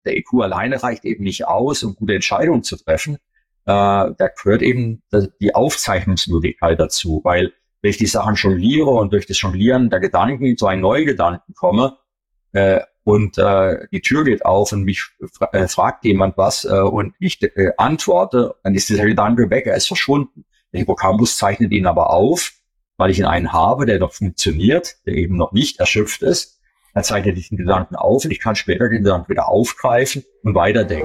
der IQ alleine reicht eben nicht aus, um gute Entscheidungen zu treffen. Da gehört eben die Aufzeichnungsmöglichkeit dazu, weil wenn ich die Sachen jongliere und durch das Jonglieren der Gedanken zu einem neuen Gedanken komme, und die Tür geht auf und mich fragt jemand was und ich antworte, dann ist dieser Gedanke weg, er ist verschwunden. Der Hippocampus zeichnet ihn aber auf, weil ich einen habe, der noch funktioniert, der eben noch nicht erschöpft ist. Er zeichnet diesen Gedanken auf und ich kann später den Gedanken wieder aufgreifen und weiterdenken.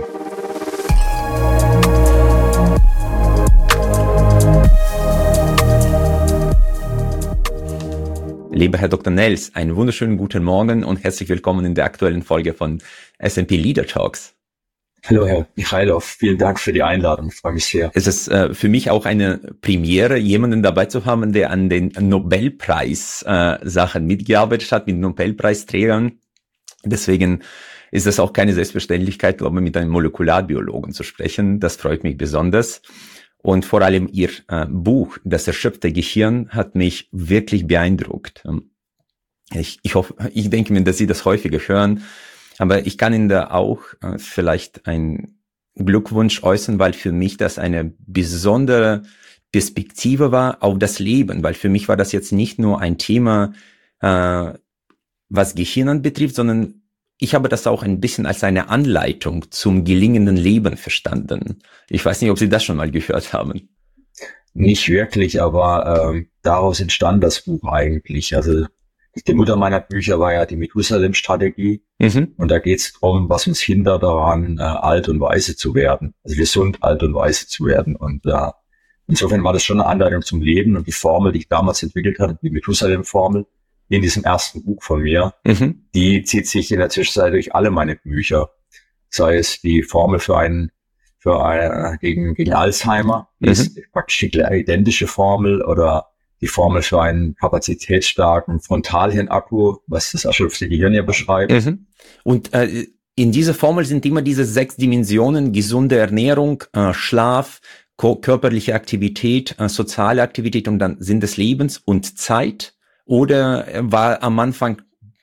Lieber Herr Dr. Nels, einen wunderschönen guten Morgen und herzlich willkommen in der aktuellen Folge von S&P Leader Talks. Hallo Herr Michailov, vielen Dank für die Einladung, ich freue mich sehr. Es ist für mich auch eine Premiere, jemanden dabei zu haben, der an den Nobelpreis-Sachen mitgearbeitet hat, mit Nobelpreisträgern. Deswegen ist es auch keine Selbstverständlichkeit, glaube ich, mit einem Molekularbiologen zu sprechen. Das freut mich besonders. Und vor allem Ihr Buch, Das erschöpfte Gehirn, hat mich wirklich beeindruckt. Ich denke mir, dass Sie das häufiger hören, aber ich kann Ihnen da auch vielleicht einen Glückwunsch äußern, weil für mich das eine besondere Perspektive war auf das Leben, weil für mich war das jetzt nicht nur ein Thema, was Gehirn anbetrifft, sondern ich habe das auch ein bisschen als eine Anleitung zum gelingenden Leben verstanden. Ich weiß nicht, ob Sie das schon mal gehört haben. Nicht wirklich, aber daraus entstand das Buch eigentlich. Also die Mutter meiner Bücher war ja die Methusalem-Strategie. Und da geht es darum, was uns hindert daran, alt und weise zu werden. Also gesund, alt und weise zu werden. Und insofern war das schon eine Anleitung zum Leben. Und die Formel, die ich damals entwickelt hatte, die Methusalem-Formel, in diesem ersten Buch von mir, die zieht sich in der Zwischenzeit durch alle meine Bücher. Sei es die Formel gegen Alzheimer, ist praktisch die identische Formel, oder die Formel für einen kapazitätsstarken Frontalhirnakku, was das erschöpfte Gehirn ja beschreibt. Und in dieser Formel sind immer diese 6 Dimensionen: gesunde Ernährung, Schlaf, körperliche Aktivität, soziale Aktivität und dann Sinn des Lebens und Zeit. Oder waren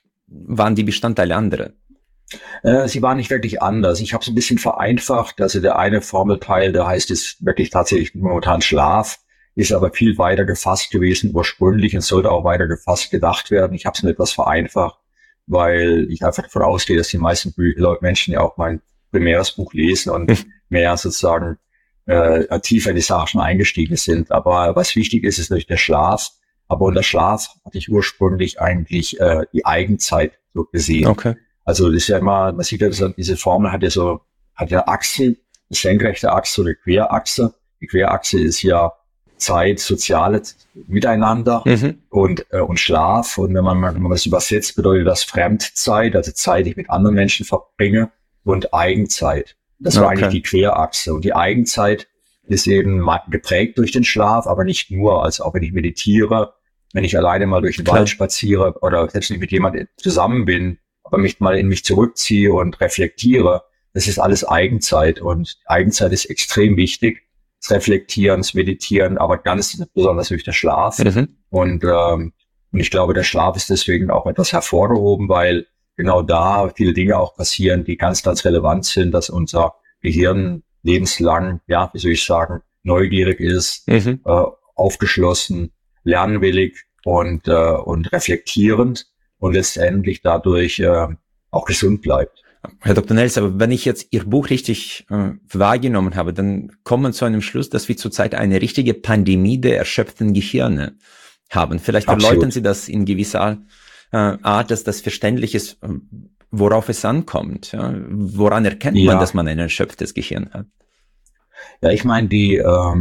die Bestandteile andere? Sie waren nicht wirklich anders. Ich habe es ein bisschen vereinfacht. Also der eine Formelteil, der heißt jetzt wirklich tatsächlich momentan Schlaf, ist aber viel weiter gefasst gewesen ursprünglich und sollte auch weiter gefasst gedacht werden. Ich habe es nur etwas vereinfacht, weil ich einfach davon ausgehe, dass die meisten Menschen ja auch mein primäres Buch lesen und mehr sozusagen tiefer in die Sache schon eingestiegen sind. Aber was wichtig ist, ist natürlich der Schlaf. Aber unter Schlaf hatte ich ursprünglich eigentlich die Eigenzeit so gesehen. Okay. Also das ist ja immer, man sieht ja, diese Formel hat ja Achsen, eine senkrechte Achse oder eine Querachse. Die Querachse ist ja Zeit, soziales Miteinander und Schlaf. Und wenn man das übersetzt, bedeutet das Fremdzeit, also Zeit, die ich mit anderen Menschen verbringe, und Eigenzeit. Das war eigentlich die Querachse. Und die Eigenzeit ist eben geprägt durch den Schlaf, aber nicht nur. Also auch wenn ich meditiere, wenn ich alleine mal durch den Wald spaziere oder selbst nicht mit jemandem zusammen bin, aber mich mal in mich zurückziehe und reflektiere, das ist alles Eigenzeit. Und Eigenzeit ist extrem wichtig. Das Reflektieren, das Meditieren, aber ganz besonders durch den Schlaf. Und ich glaube, der Schlaf ist deswegen auch etwas hervorgehoben, weil genau da viele Dinge auch passieren, die ganz, ganz relevant sind, dass unser Gehirn lebenslang, ja, wie soll ich sagen, neugierig ist, aufgeschlossen, lernwillig und reflektierend und letztendlich dadurch auch gesund bleibt. Herr Dr. Nels, aber wenn ich jetzt Ihr Buch richtig wahrgenommen habe, dann kommen wir zu einem Schluss, dass wir zurzeit eine richtige Pandemie der erschöpften Gehirne haben. Vielleicht erläutern Sie das in gewisser Art, dass das verständlich ist, worauf es ankommt. Ja? Woran erkennt man, dass man ein erschöpftes Gehirn hat? Ja, ich meine, die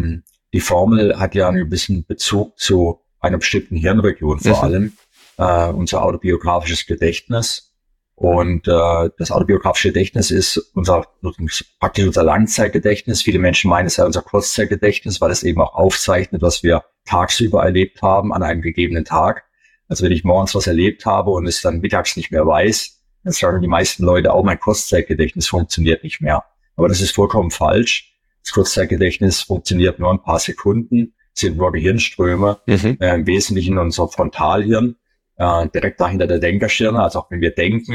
Formel hat ja ein bisschen Bezug zu einer bestimmten Hirnregion, vor allem unser autobiografisches Gedächtnis. Und das autobiografische Gedächtnis ist praktisch unser Langzeitgedächtnis. Viele Menschen meinen, es sei unser Kurzzeitgedächtnis, weil es eben auch aufzeichnet, was wir tagsüber erlebt haben an einem gegebenen Tag. Also wenn ich morgens was erlebt habe und es dann mittags nicht mehr weiß, dann sagen die meisten Leute, auch mein Kurzzeitgedächtnis funktioniert nicht mehr. Aber das ist vollkommen falsch. Das Kurzzeitgedächtnis funktioniert nur ein paar Sekunden, sind nur Gehirnströme, im Wesentlichen unser Frontalhirn, direkt dahinter der Denkerschirne. Also auch wenn wir denken,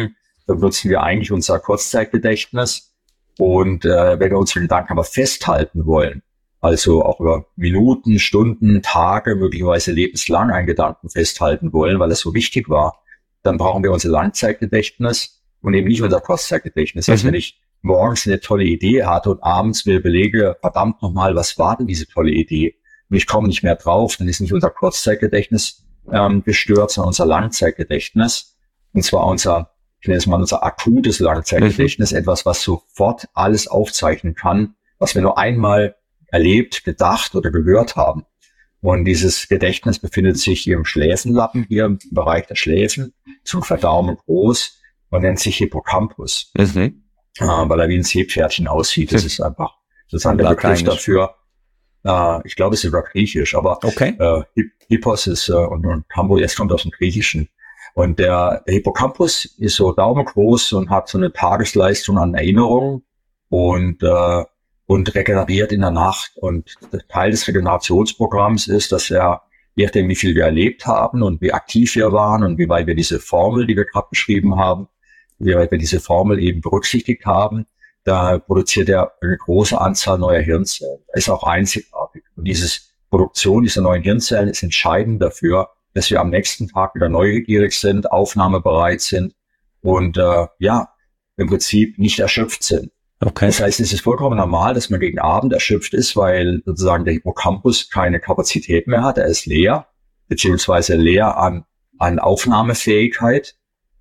nutzen wir eigentlich unser Kurzzeitgedächtnis. Und wenn wir unsere Gedanken aber festhalten wollen, also auch über Minuten, Stunden, Tage, möglicherweise lebenslang einen Gedanken festhalten wollen, weil es so wichtig war, dann brauchen wir unser Langzeitgedächtnis und eben nicht unser Kurzzeitgedächtnis. Also wenn ich morgens eine tolle Idee hatte und abends mir überlege, verdammt nochmal, was war denn diese tolle Idee? Und ich komme nicht mehr drauf, dann ist nicht unser Kurzzeitgedächtnis gestört, sondern unser Langzeitgedächtnis. Und zwar ich nenne es mal unser akutes Langzeitgedächtnis, etwas, was sofort alles aufzeichnen kann, was wir nur einmal erlebt, gedacht oder gehört haben. Und dieses Gedächtnis befindet sich hier im Schläfenlappen, hier im Bereich der Schläfen, zum Verdaumen groß und nennt sich Hippocampus, weil er wie ein Seepferdchen aussieht. Das ist einfach sozusagen der Begriff dafür. Ich glaube, es ist über Griechisch, aber Hippos ist und Campus, jetzt kommt aus dem Griechischen. Und der Hippocampus ist so daumengroß und hat so eine Tagesleistung an Erinnerungen und regeneriert in der Nacht. Und Teil des Regenerationsprogramms ist, dass er, je nachdem, wie viel wir erlebt haben und wie aktiv wir waren und wie weit wir diese Formel, die wir gerade beschrieben haben, wie weit wir diese Formel eben berücksichtigt haben, da produziert er eine große Anzahl neuer Hirnzellen. Er ist auch einzigartig. Und diese Produktion dieser neuen Hirnzellen ist entscheidend dafür, dass wir am nächsten Tag wieder neugierig sind, aufnahmebereit sind und im Prinzip nicht erschöpft sind. Okay. Das heißt, es ist vollkommen normal, dass man gegen Abend erschöpft ist, weil sozusagen der Hippocampus keine Kapazität mehr hat. Er ist leer, beziehungsweise leer an Aufnahmefähigkeit.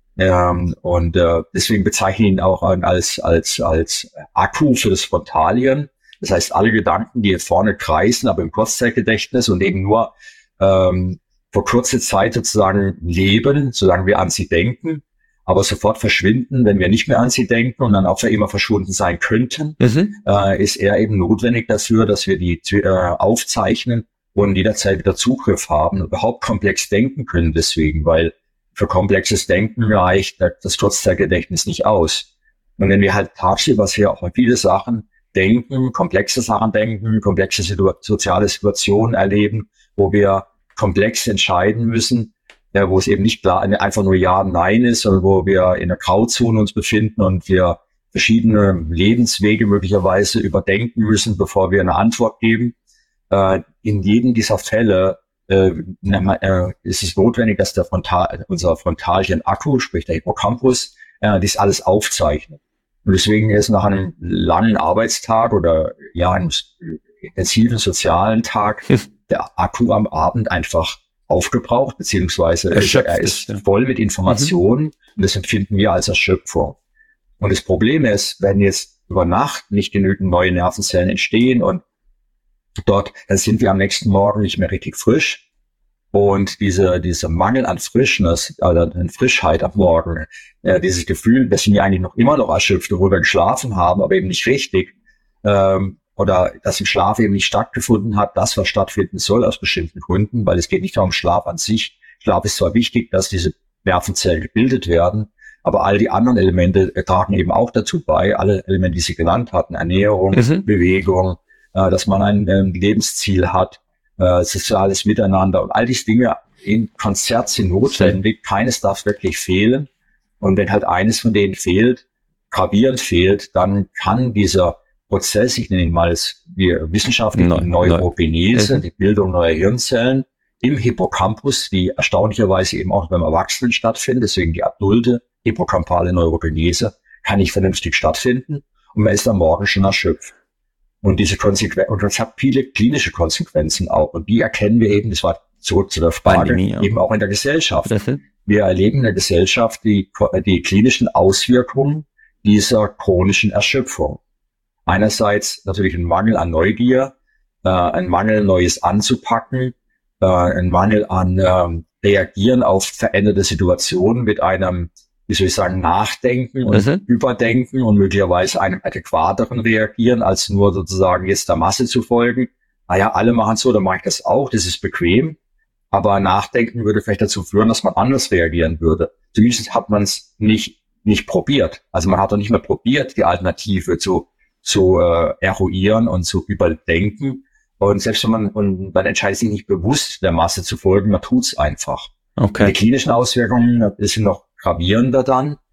Deswegen bezeichne ich ihn auch als Akku für das Frontalien. Das heißt, alle Gedanken, die hier vorne kreisen, aber im Kurzzeitgedächtnis und eben nur vor kurzer Zeit sozusagen leben, solange wir an sie denken, aber sofort verschwinden, wenn wir nicht mehr an sie denken und dann auch für immer verschwunden sein könnten, ist er eben notwendig dafür, dass wir die aufzeichnen und jederzeit wieder Zugriff haben, überhaupt komplex denken können deswegen, weil für komplexes Denken reicht das Kurzzeitgedächtnis nicht aus. Und wenn wir halt tagsüber sehr auch an viele Sachen denken, komplexe Sachen denken, komplexe soziale Situationen erleben, wo wir komplex entscheiden müssen, wo es eben nicht klar einfach nur Ja und Nein ist, sondern wo wir in der Grauzone uns befinden und wir verschiedene Lebenswege möglicherweise überdenken müssen, bevor wir eine Antwort geben. In jedem dieser Fälle ist es notwendig, dass unser Frontalien-Akku, sprich der Hippocampus, dies alles aufzeichnet. Und deswegen ist nach einem langen Arbeitstag oder einem intensiven sozialen Tag der Akku am Abend einfach aufgebraucht, beziehungsweise er ist voll mit Informationen und das empfinden wir als Erschöpfung. Und das Problem ist, wenn jetzt über Nacht nicht genügend neue Nervenzellen entstehen und dann sind wir am nächsten Morgen nicht mehr richtig frisch. Und dieser Mangel an Frischness, an Frischheit am Morgen, dieses Gefühl, dass wir eigentlich noch immer noch erschöpft, obwohl wir geschlafen haben, aber eben nicht richtig, oder dass im Schlaf eben nicht stattgefunden hat, das, was stattfinden soll aus bestimmten Gründen, weil es geht nicht nur um Schlaf an sich. Schlaf ist zwar wichtig, dass diese Nervenzellen gebildet werden, aber all die anderen Elemente tragen eben auch dazu bei, alle Elemente, die Sie genannt hatten, Ernährung, Bewegung, dass man ein Lebensziel hat, soziales Miteinander und all diese Dinge in Konzert sind notwendig. Keines darf wirklich fehlen. Und wenn halt eines von denen fehlt, gravierend fehlt, dann kann dieser Prozess, ich nenne ihn mal als wissenschaftliche Neurogenese, die Bildung neuer Hirnzellen im Hippocampus, die erstaunlicherweise eben auch beim Erwachsenen stattfindet, deswegen die adulte hippocampale Neurogenese, kann nicht vernünftig stattfinden und man ist am Morgen schon erschöpft. Und und das hat viele klinische Konsequenzen auch. Und die erkennen wir eben, das war zurück zu der Frage, eben auch in der Gesellschaft. Wir erleben in der Gesellschaft die klinischen Auswirkungen dieser chronischen Erschöpfung. Einerseits natürlich ein Mangel an Neugier, ein Mangel, Neues anzupacken, ein Mangel an Reagieren auf veränderte Situationen mit einem, wie soll ich sagen, Nachdenken und Überdenken und möglicherweise einem adäquateren Reagieren, als nur sozusagen jetzt der Masse zu folgen. Naja, alle machen so, dann mache ich das auch, das ist bequem. Aber Nachdenken würde vielleicht dazu führen, dass man anders reagieren würde. Zumindest hat man es nicht probiert. Also man hat doch nicht mehr probiert, die Alternative zu eruieren und zu überdenken. Und selbst wenn man entscheidet sich nicht bewusst, der Masse zu folgen, man tut's einfach. Okay. Die klinischen Auswirkungen sind noch gravierender dann.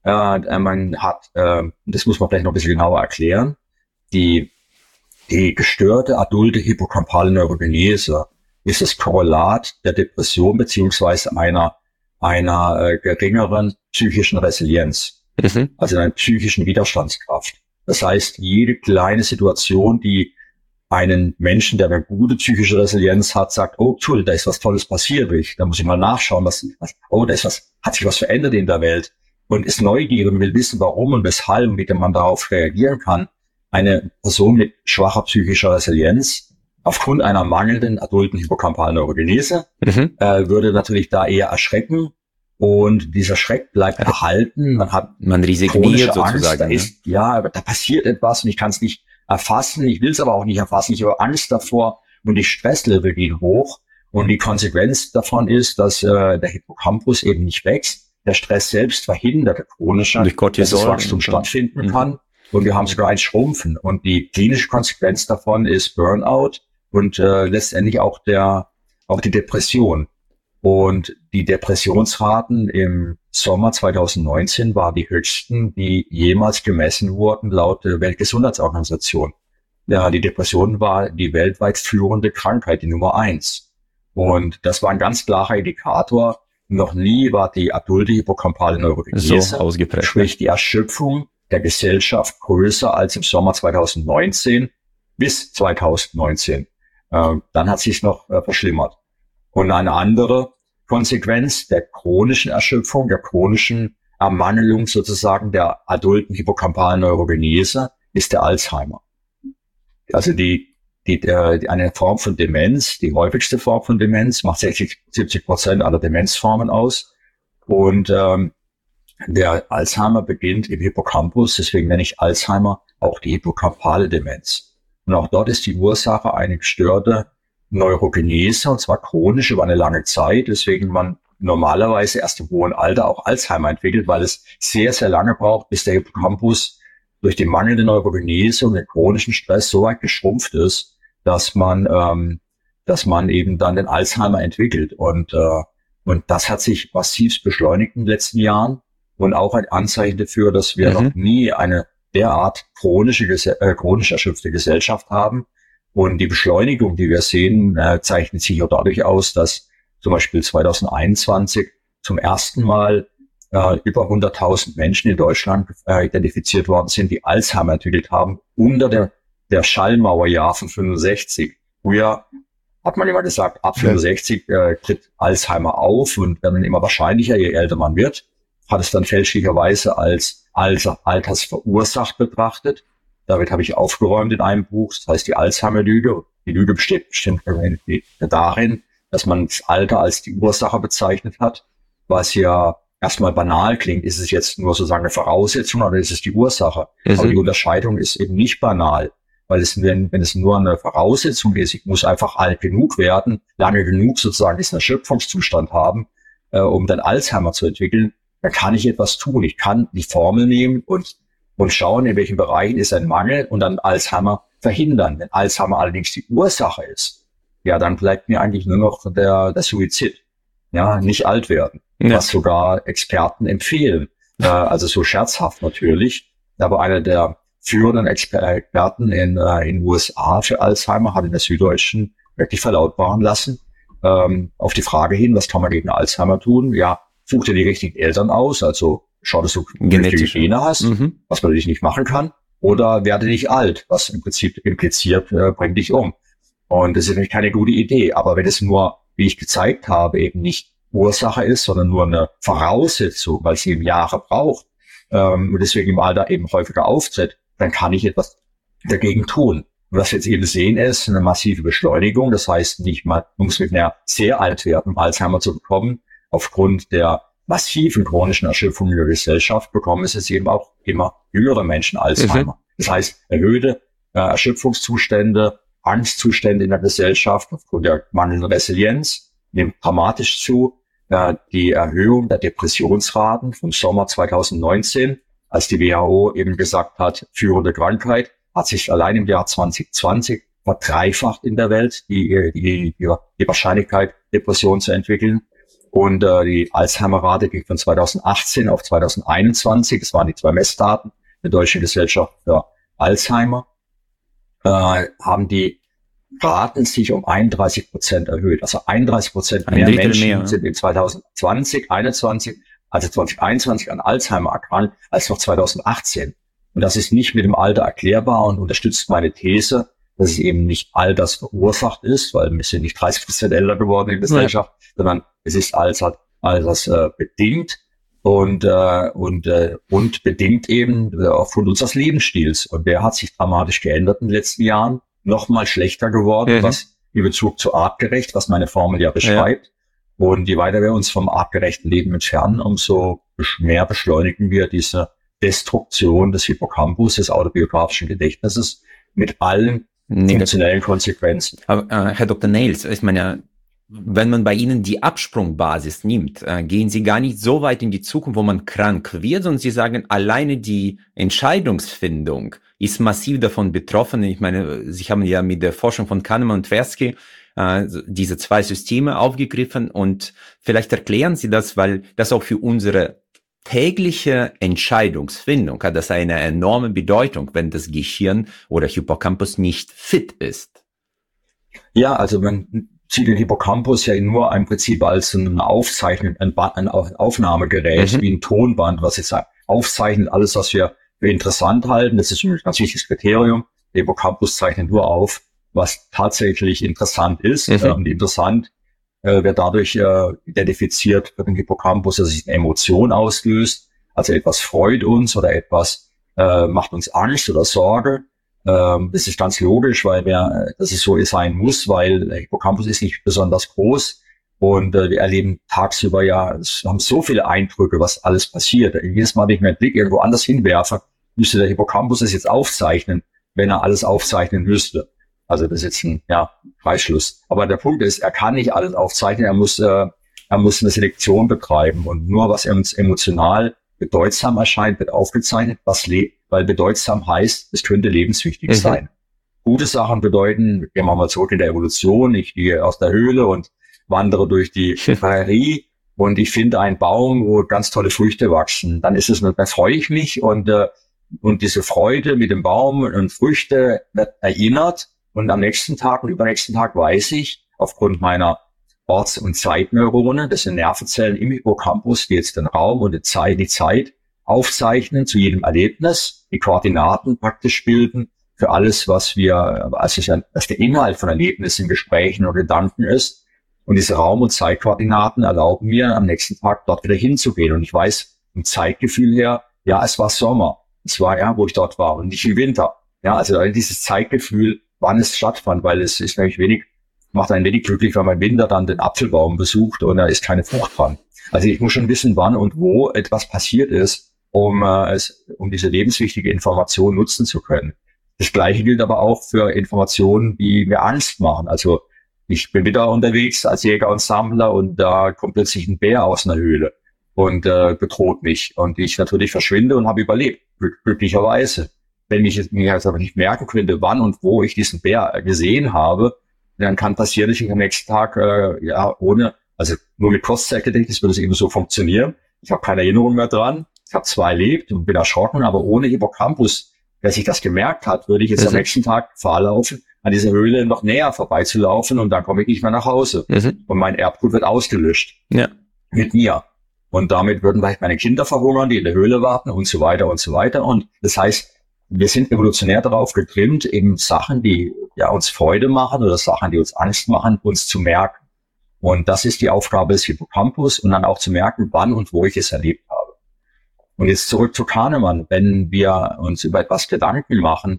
Man hat, das muss man vielleicht noch ein bisschen genauer erklären, die gestörte adulte hippocampale Neurogenese ist das Korrelat der Depression beziehungsweise einer geringeren psychischen Resilienz, also einer psychischen Widerstandskraft. Das heißt, jede kleine Situation, die einen Menschen, der eine gute psychische Resilienz hat, sagt, oh, toll, da ist was Tolles passiert, da muss ich mal nachschauen, hat sich was verändert in der Welt und ist neugierig und will wissen, warum und weshalb und wie man darauf reagieren kann. Eine Person mit schwacher psychischer Resilienz aufgrund einer mangelnden adulten hippocampalen Neurogenese würde natürlich da eher erschrecken und dieser Schreck bleibt erhalten. Man resigniert sozusagen. Da passiert etwas und ich kann es nicht erfassen, ich will es aber auch nicht erfassen, ich habe Angst davor und die Stresslevel gehen hoch und die Konsequenz davon ist, dass der Hippocampus eben nicht wächst, der Stress selbst verhindert chronische, dass das Wachstum stattfinden kann und wir haben sogar ein Schrumpfen und die klinische Konsequenz davon ist Burnout und letztendlich auch die Depression. Und die Depressionsraten im Sommer 2019 waren die höchsten, die jemals gemessen wurden laut der Weltgesundheitsorganisation. Ja, die Depression war die weltweit führende Krankheit, die Nummer 1. Und das war ein ganz klarer Indikator. Noch nie war die adulte hippocampale Neurogenese, so ausgeprägt, sprich die Erschöpfung der Gesellschaft, größer als im Sommer 2019 bis 2019. Dann hat sich's noch verschlimmert. Und eine andere Konsequenz der chronischen Erschöpfung, der chronischen Ermangelung sozusagen der adulten hippocampalen Neurogenese ist der Alzheimer. Also eine Form von Demenz, die häufigste Form von Demenz, macht 60-70% aller Demenzformen aus. Und der Alzheimer beginnt im Hippocampus, deswegen nenne ich Alzheimer auch die hippocampale Demenz. Und auch dort ist die Ursache eine gestörte Neurogenese, und zwar chronisch über eine lange Zeit, deswegen man normalerweise erst im hohen Alter auch Alzheimer entwickelt, weil es sehr, sehr lange braucht, bis der Hippocampus durch die mangelnde Neurogenese und den chronischen Stress so weit geschrumpft ist, dass man eben dann den Alzheimer entwickelt. Und das hat sich massiv beschleunigt in den letzten Jahren und auch ein Anzeichen dafür, dass wir noch nie eine derart chronisch erschöpfte Gesellschaft haben. Und die Beschleunigung, die wir sehen, zeichnet sich auch dadurch aus, dass zum Beispiel 2021 zum ersten Mal über 100.000 Menschen in Deutschland identifiziert worden sind, die Alzheimer entwickelt haben, unter der Schallmauerjahr von 65. Früher hat man immer gesagt, ab 65 tritt Alzheimer auf und wird dann immer wahrscheinlicher, je älter man wird, hat es dann fälschlicherweise als altersverursacht betrachtet. Damit habe ich aufgeräumt in einem Buch, das heißt die Alzheimer-Lüge. Die Lüge besteht darin, dass man das Alter als die Ursache bezeichnet hat, was ja erstmal banal klingt. Ist es jetzt nur sozusagen eine Voraussetzung oder ist es die Ursache? Aber die Unterscheidung ist eben nicht banal, weil wenn es nur eine Voraussetzung ist, ich muss einfach alt genug werden, lange genug sozusagen diesen Erschöpfungszustand haben, um dann Alzheimer zu entwickeln, dann kann ich etwas tun. Ich kann die Formel nehmen und schauen, in welchen Bereichen ist ein Mangel und dann Alzheimer verhindern. Wenn Alzheimer allerdings die Ursache ist, ja, dann bleibt mir eigentlich nur noch der Suizid. Ja, nicht alt werden. Ja. Was sogar Experten empfehlen. Also so scherzhaft natürlich. Aber einer der führenden Experten in USA für Alzheimer hat in der Süddeutschen wirklich verlautbaren lassen, auf die Frage hin, was kann man gegen Alzheimer tun? Ja, such dir die richtigen Eltern aus, also schau, dass du vernünftige Gene hast, was man natürlich nicht machen kann, oder werde nicht alt, was im Prinzip impliziert, bringt dich um. Und das ist natürlich keine gute Idee, aber wenn es nur, wie ich gezeigt habe, eben nicht Ursache ist, sondern nur eine Voraussetzung, weil sie eben Jahre braucht und deswegen im Alter eben häufiger auftritt, dann kann ich etwas dagegen tun. Und was wir jetzt eben sehen, ist eine massive Beschleunigung, das heißt nicht mal, man muss mit einer sehr alt werden, um Alzheimer zu bekommen, aufgrund der massiven chronischen Erschöpfung in der Gesellschaft bekommen es jetzt eben auch immer jüngere Menschen Alzheimer. Das heißt, erhöhte Erschöpfungszustände, Angstzustände in der Gesellschaft aufgrund der mangelnden Resilienz nimmt dramatisch zu. Die Erhöhung der Depressionsraten vom Sommer 2019, als die WHO eben gesagt hat, führende Krankheit, hat sich allein im Jahr 2020 verdreifacht in der Welt, die Wahrscheinlichkeit, Depression zu entwickeln. Und die Alzheimer-Rate ging von 2018 auf 2021. Das waren die 2 Messdaten der Deutschen Gesellschaft für Alzheimer. Haben die Raten sich um 31% erhöht. Also 31% mehr Menschen sind in 2020, 2021 an Alzheimer erkrankt als noch 2018. Und das ist nicht mit dem Alter erklärbar und unterstützt meine These, dass es eben nicht all das verursacht ist, weil wir sind nicht 30% älter geworden in der Gesellschaft, sondern es ist alles bedingt und bedingt eben aufgrund unseres Lebensstils. Und der hat sich dramatisch geändert in den letzten Jahren, noch mal schlechter geworden, was in Bezug zu artgerecht, was meine Formel ja beschreibt. Ja. Und je weiter wir uns vom artgerechten Leben entfernen, umso mehr beschleunigen wir diese Destruktion des Hippocampus, des autobiografischen Gedächtnisses, mit allen funktionellen Konsequenzen. Aber, Herr Dr. Nails, ich meine, wenn man bei Ihnen die Absprungbasis nimmt, gehen Sie gar nicht so weit in die Zukunft, wo man krank wird, sondern Sie sagen, alleine die Entscheidungsfindung ist massiv davon betroffen. Ich meine, Sie haben ja mit der Forschung von Kahneman und Tversky diese 2 Systeme aufgegriffen und vielleicht erklären Sie das, weil das auch für unsere tägliche Entscheidungsfindung hat das eine enorme Bedeutung, wenn das Gehirn oder Hippocampus nicht fit ist. Ja, also man sieht den Hippocampus ja nur im Prinzip als ein Aufzeichnen, ein Aufnahmegerät, wie ein Tonband, was jetzt aufzeichnet alles, was wir für interessant halten. Das ist ein ganz wichtiges Kriterium. Der Hippocampus zeichnet nur auf, was tatsächlich interessant ist. Und interessant wird dadurch identifiziert für den Hippocampus, dass sich eine Emotion auslöst. Also etwas freut uns oder etwas macht uns Angst oder Sorge. Das ist ganz logisch, weil dass es so sein muss, weil der Hippocampus ist nicht besonders groß und wir erleben tagsüber haben so viele Eindrücke, was alles passiert. Jedes Mal, wenn ich meinen Blick irgendwo anders hinwerfe, müsste der Hippocampus das jetzt aufzeichnen, wenn er alles aufzeichnen müsste. Also das ist jetzt ein Freischluss. Aber der Punkt ist, er kann nicht alles aufzeichnen, er muss eine Selektion betreiben und nur was uns emotional bedeutsam erscheint, wird aufgezeichnet, weil bedeutsam heißt, es könnte lebenswichtig sein. Gute Sachen bedeuten, gehen wir mal zurück in der Evolution, ich gehe aus der Höhle und wandere durch die Prärie und ich finde einen Baum, wo ganz tolle Früchte wachsen. Dann freue ich mich und diese Freude mit dem Baum und Früchte wird erinnert. Und am nächsten Tag und übernächsten Tag weiß ich, aufgrund meiner Orts- und Zeitneurone, das sind Nervenzellen im Hippocampus, die jetzt den Raum und die Zeit aufzeichnen zu jedem Erlebnis, die Koordinaten praktisch bilden für alles, was der Inhalt von Erlebnissen, Gesprächen oder Gedanken ist. Und diese Raum- und Zeitkoordinaten erlauben mir, am nächsten Tag dort wieder hinzugehen. Und ich weiß vom Zeitgefühl her, es war Sommer. Es war, wo ich dort war und nicht im Winter. Ja, also dieses Zeitgefühl, wann es stattfand, weil es ist nämlich macht einen wenig glücklich, wenn man im Winter dann den Apfelbaum besucht und da ist keine Frucht dran. Also ich muss schon wissen, wann und wo etwas passiert ist, um diese lebenswichtige Information nutzen zu können. Das Gleiche gilt aber auch für Informationen, die mir Angst machen. Also ich bin wieder unterwegs als Jäger und Sammler und da kommt plötzlich ein Bär aus einer Höhle und bedroht mich und ich natürlich verschwinde und habe überlebt, glücklicherweise. Wenn ich mir jetzt aber nicht merken könnte, wann und wo ich diesen Bär gesehen habe, dann kann passieren, dass ich am nächsten Tag nur mit Kurzzeitgedächtnis würde es eben so funktionieren. Ich habe keine Erinnerung mehr dran. Ich habe zwar erlebt und bin erschrocken, aber ohne Hippocampus, wer sich das gemerkt hat, würde ich jetzt am nächsten Tag Gefahr laufen, an dieser Höhle noch näher vorbeizulaufen und dann komme ich nicht mehr nach Hause. Und mein Erbgut wird ausgelöscht. Ja. Mit mir. Und damit würden vielleicht meine Kinder verhungern, die in der Höhle warten und so weiter und so weiter. Und das heißt, wir sind evolutionär darauf getrimmt, eben Sachen, die uns Freude machen oder Sachen, die uns Angst machen, uns zu merken. Und das ist die Aufgabe des Hippocampus und dann auch zu merken, wann und wo ich es erlebt habe. Und jetzt zurück zu Kahnemann. Wenn wir uns über etwas Gedanken machen,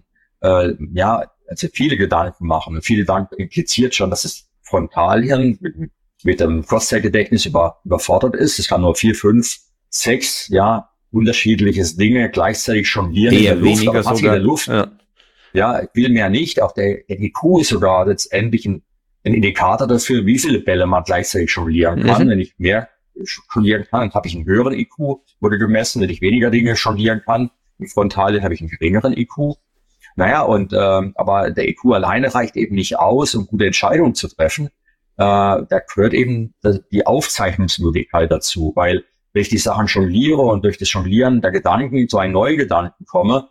also viele Gedanken machen. Und viele Gedanken impliziert schon, dass das Frontalhirn mit dem Kurzzeitgedächtnis überfordert ist. Es kann nur 4, 5, 6, unterschiedliches Dinge gleichzeitig jonglieren in der Luft, aber sogar in der Luft. Ja, viel mehr nicht. Auch der IQ ist sogar letztendlich ein Indikator dafür, wie viele Bälle man gleichzeitig jonglieren kann. Wenn ich mehr jonglieren kann, dann habe ich einen höheren IQ, wurde gemessen. Wenn ich weniger Dinge jonglieren kann, im Frontalen habe ich einen geringeren IQ. Aber der IQ alleine reicht eben nicht aus, um gute Entscheidungen zu treffen. da gehört eben die Aufzeichnungsmöglichkeit dazu, weil wenn ich die Sachen jongliere und durch das Jonglieren der Gedanken zu einem neuen Gedanken komme,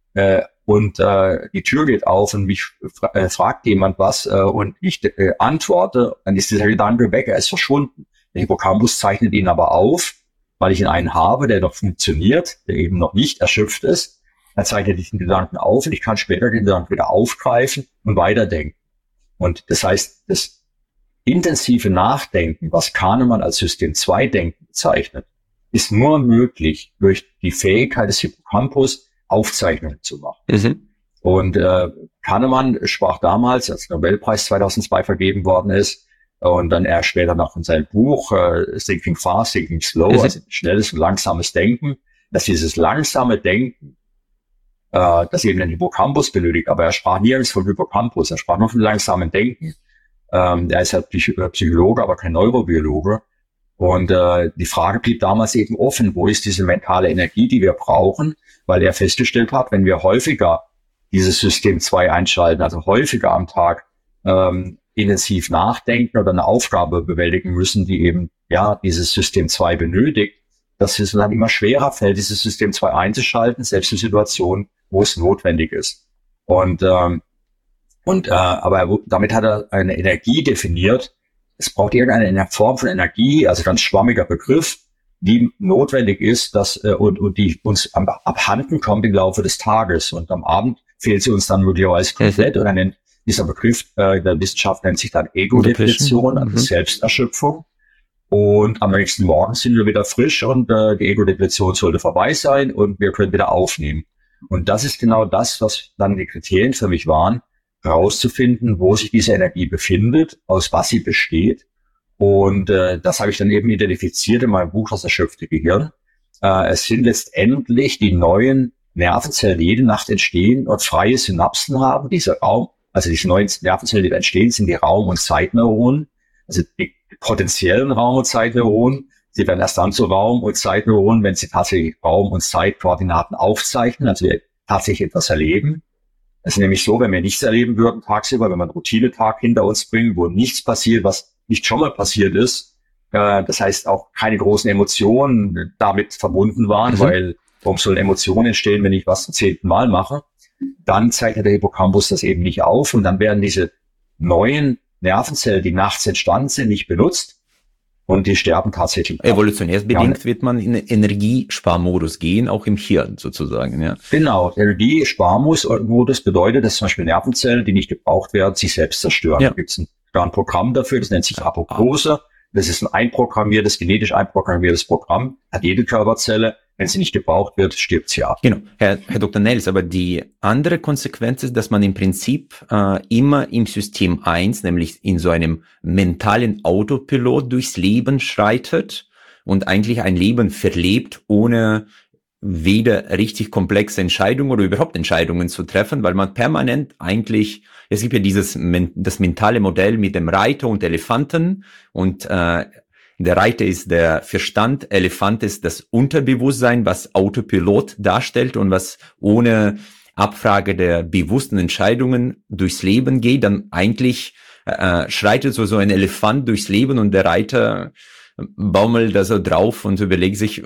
und die Tür geht auf und mich fragt jemand was und ich antworte, dann ist dieser Gedanke weg, er ist verschwunden. Der Hippocampus zeichnet ihn aber auf, weil ich ihn einen habe, der noch funktioniert, der eben noch nicht erschöpft ist. Er zeichnet diesen Gedanken auf und ich kann später den Gedanken wieder aufgreifen und weiterdenken. Und das heißt, das intensive Nachdenken, was Kahnemann als System-2-Denken bezeichnet, ist nur möglich durch die Fähigkeit des Hippocampus, Aufzeichnungen zu machen. Mhm. Und Kahnemann sprach damals, als Nobelpreis 2002 vergeben worden ist, und dann er später noch in seinem Buch Thinking Fast, Thinking Slow, also schnelles und langsames Denken, dass dieses langsame Denken, das eben den Hippocampus benötigt, aber er sprach nirgends vom Hippocampus, er sprach nur vom langsamen Denken. Er ist ja Psychologe, aber kein Neurobiologe. Und die Frage blieb damals eben offen, wo ist diese mentale Energie, die wir brauchen, weil er festgestellt hat, wenn wir häufiger dieses System 2 einschalten, also häufiger am Tag intensiv nachdenken oder eine Aufgabe bewältigen müssen, die eben ja dieses System 2 benötigt, dass es dann immer schwerer fällt, dieses System 2 einzuschalten, selbst in Situationen, wo es notwendig ist. Aber damit hat er eine Energie definiert. Es braucht irgendeine Form von Energie, also ganz schwammiger Begriff, die notwendig ist, dass und die uns abhanden kommt im Laufe des Tages. Und am Abend fehlt sie uns dann möglicherweise komplett. Und dann dieser Begriff der Wissenschaft nennt sich dann Ego-Depletion, also Selbsterschöpfung. Und am nächsten Morgen sind wir wieder frisch und die Ego-Depletion sollte vorbei sein und wir können wieder aufnehmen. Und das ist genau das, was dann die Kriterien für mich waren, herauszufinden, wo sich diese Energie befindet, aus was sie besteht. Und das habe ich dann eben identifiziert in meinem Buch Das erschöpfte Gehirn. Es sind letztendlich die neuen Nervenzellen, die jede Nacht entstehen und freie Synapsen haben. Dieser Raum, also diese neuen Nervenzellen, die da entstehen, sind die Raum- und Zeitneuronen, also die potenziellen Raum- und Zeitneuronen. Sie werden erst dann zu Raum- und Zeitneuronen, wenn sie tatsächlich Raum- und Zeitkoordinaten aufzeichnen, also wir tatsächlich etwas erleben. Es ist nämlich so, wenn wir nichts erleben würden tagsüber, wenn wir einen Routinetag hinter uns bringen, wo nichts passiert, was nicht schon mal passiert ist, das heißt auch keine großen Emotionen damit verbunden waren, weil warum sollen Emotionen entstehen, wenn ich was zum 10. Mal mache, dann zeichnet der Hippocampus das eben nicht auf und dann werden diese neuen Nervenzellen, die nachts entstanden sind, nicht benutzt und die sterben tatsächlich. Evolutionärsbedingt wird man in Energiesparmodus gehen, auch im Hirn sozusagen, ja. Genau, Energiesparmodus bedeutet, dass zum Beispiel Nervenzellen, die nicht gebraucht werden, sich selbst zerstören. Ja. Da gibt es ein Programm dafür, das nennt sich Apoptose. Das ist ein genetisch einprogrammiertes Programm, hat jede Körperzelle. Wenn sie nicht gebraucht wird, stirbt sie ab. Genau, Herr Dr. Nels, aber die andere Konsequenz ist, dass man im Prinzip immer im System 1, nämlich in so einem mentalen Autopilot durchs Leben schreitet und eigentlich ein Leben verlebt, ohne weder richtig komplexe Entscheidungen oder überhaupt Entscheidungen zu treffen, weil man permanent eigentlich, es gibt ja das mentale Modell mit dem Reiter und Elefanten und der Reiter ist der Verstand, Elefant ist das Unterbewusstsein, was Autopilot darstellt und was ohne Abfrage der bewussten Entscheidungen durchs Leben geht. Dann eigentlich schreitet so ein Elefant durchs Leben und der Reiter baumelt da so drauf und überlegt sich,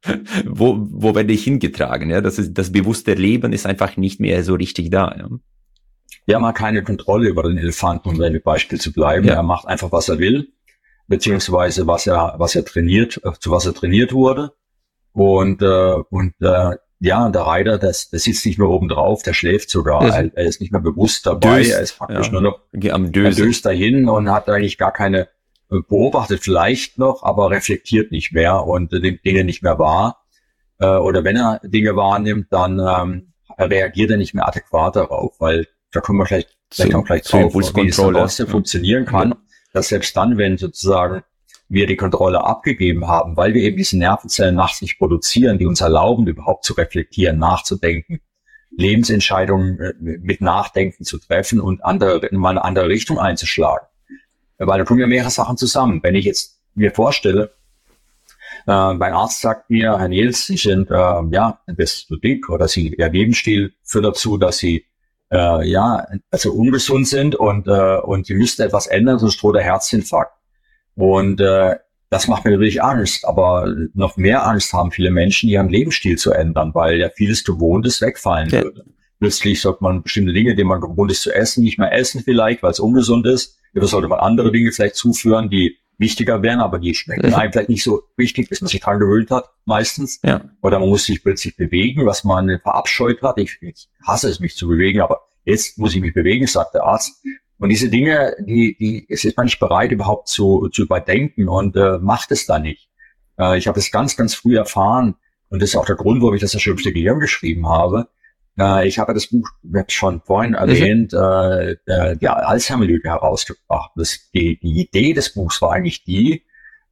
wo werde ich hingetragen? Ja, das bewusste Leben ist einfach nicht mehr so richtig da. Ja. Wir haben keine Kontrolle über den Elefanten, um bei dem Beispiel zu bleiben. Ja. Er macht einfach, was er will, beziehungsweise was er trainiert, zu was er trainiert wurde. Und der Reiter, der sitzt nicht nur oben drauf, der schläft sogar. Er ist nicht mehr bewusst dabei. Er ist praktisch nur noch am döst dahin und hat eigentlich gar keine, beobachtet vielleicht noch, aber reflektiert nicht mehr und nimmt Dinge nicht mehr wahr. Oder wenn er Dinge wahrnimmt, dann reagiert er nicht mehr adäquat darauf, weil da kommen wir vielleicht auch gleich drauf, wie es trotzdem funktionieren kann, dass selbst dann, wenn sozusagen wir die Kontrolle abgegeben haben, weil wir eben diese Nervenzellen nachts nicht produzieren, die uns erlauben, überhaupt zu reflektieren, nachzudenken, Lebensentscheidungen mit Nachdenken zu treffen und in mal eine andere Richtung einzuschlagen. Weil da tun wir mehrere Sachen zusammen. Wenn ich jetzt mir vorstelle, mein Arzt sagt mir, Herr Nils, Sie sind ein bisschen zu dick oder Ihr Lebensstil führt dazu, dass Sie also ungesund sind und die müssten etwas ändern, sonst droht der Herzinfarkt. Und das macht mir natürlich Angst, aber noch mehr Angst haben viele Menschen, ihren Lebensstil zu ändern, weil ja vieles Gewohntes wegfallen würde. Plötzlich sollte man bestimmte Dinge, die man gewohnt ist zu essen, nicht mehr essen vielleicht, weil es ungesund ist. Oder sollte man andere Dinge vielleicht zuführen, die wichtiger wären, aber die schmecken einem vielleicht nicht so wichtig, bis man sich dran gewöhnt hat, meistens. Ja. Oder man muss sich plötzlich bewegen, was man verabscheut hat. Ich hasse es, mich zu bewegen, aber jetzt muss ich mich bewegen, sagt der Arzt. Und diese Dinge, die ist man nicht bereit, überhaupt zu überdenken und macht es da nicht. Ich habe es ganz, ganz früh erfahren und das ist auch der Grund, warum ich das erschöpfte Gehirn geschrieben habe. Ich habe das Buch, wird schon vorhin erwähnt, die Alzheimer-Lüge herausgebracht. Die Idee des Buchs war eigentlich die,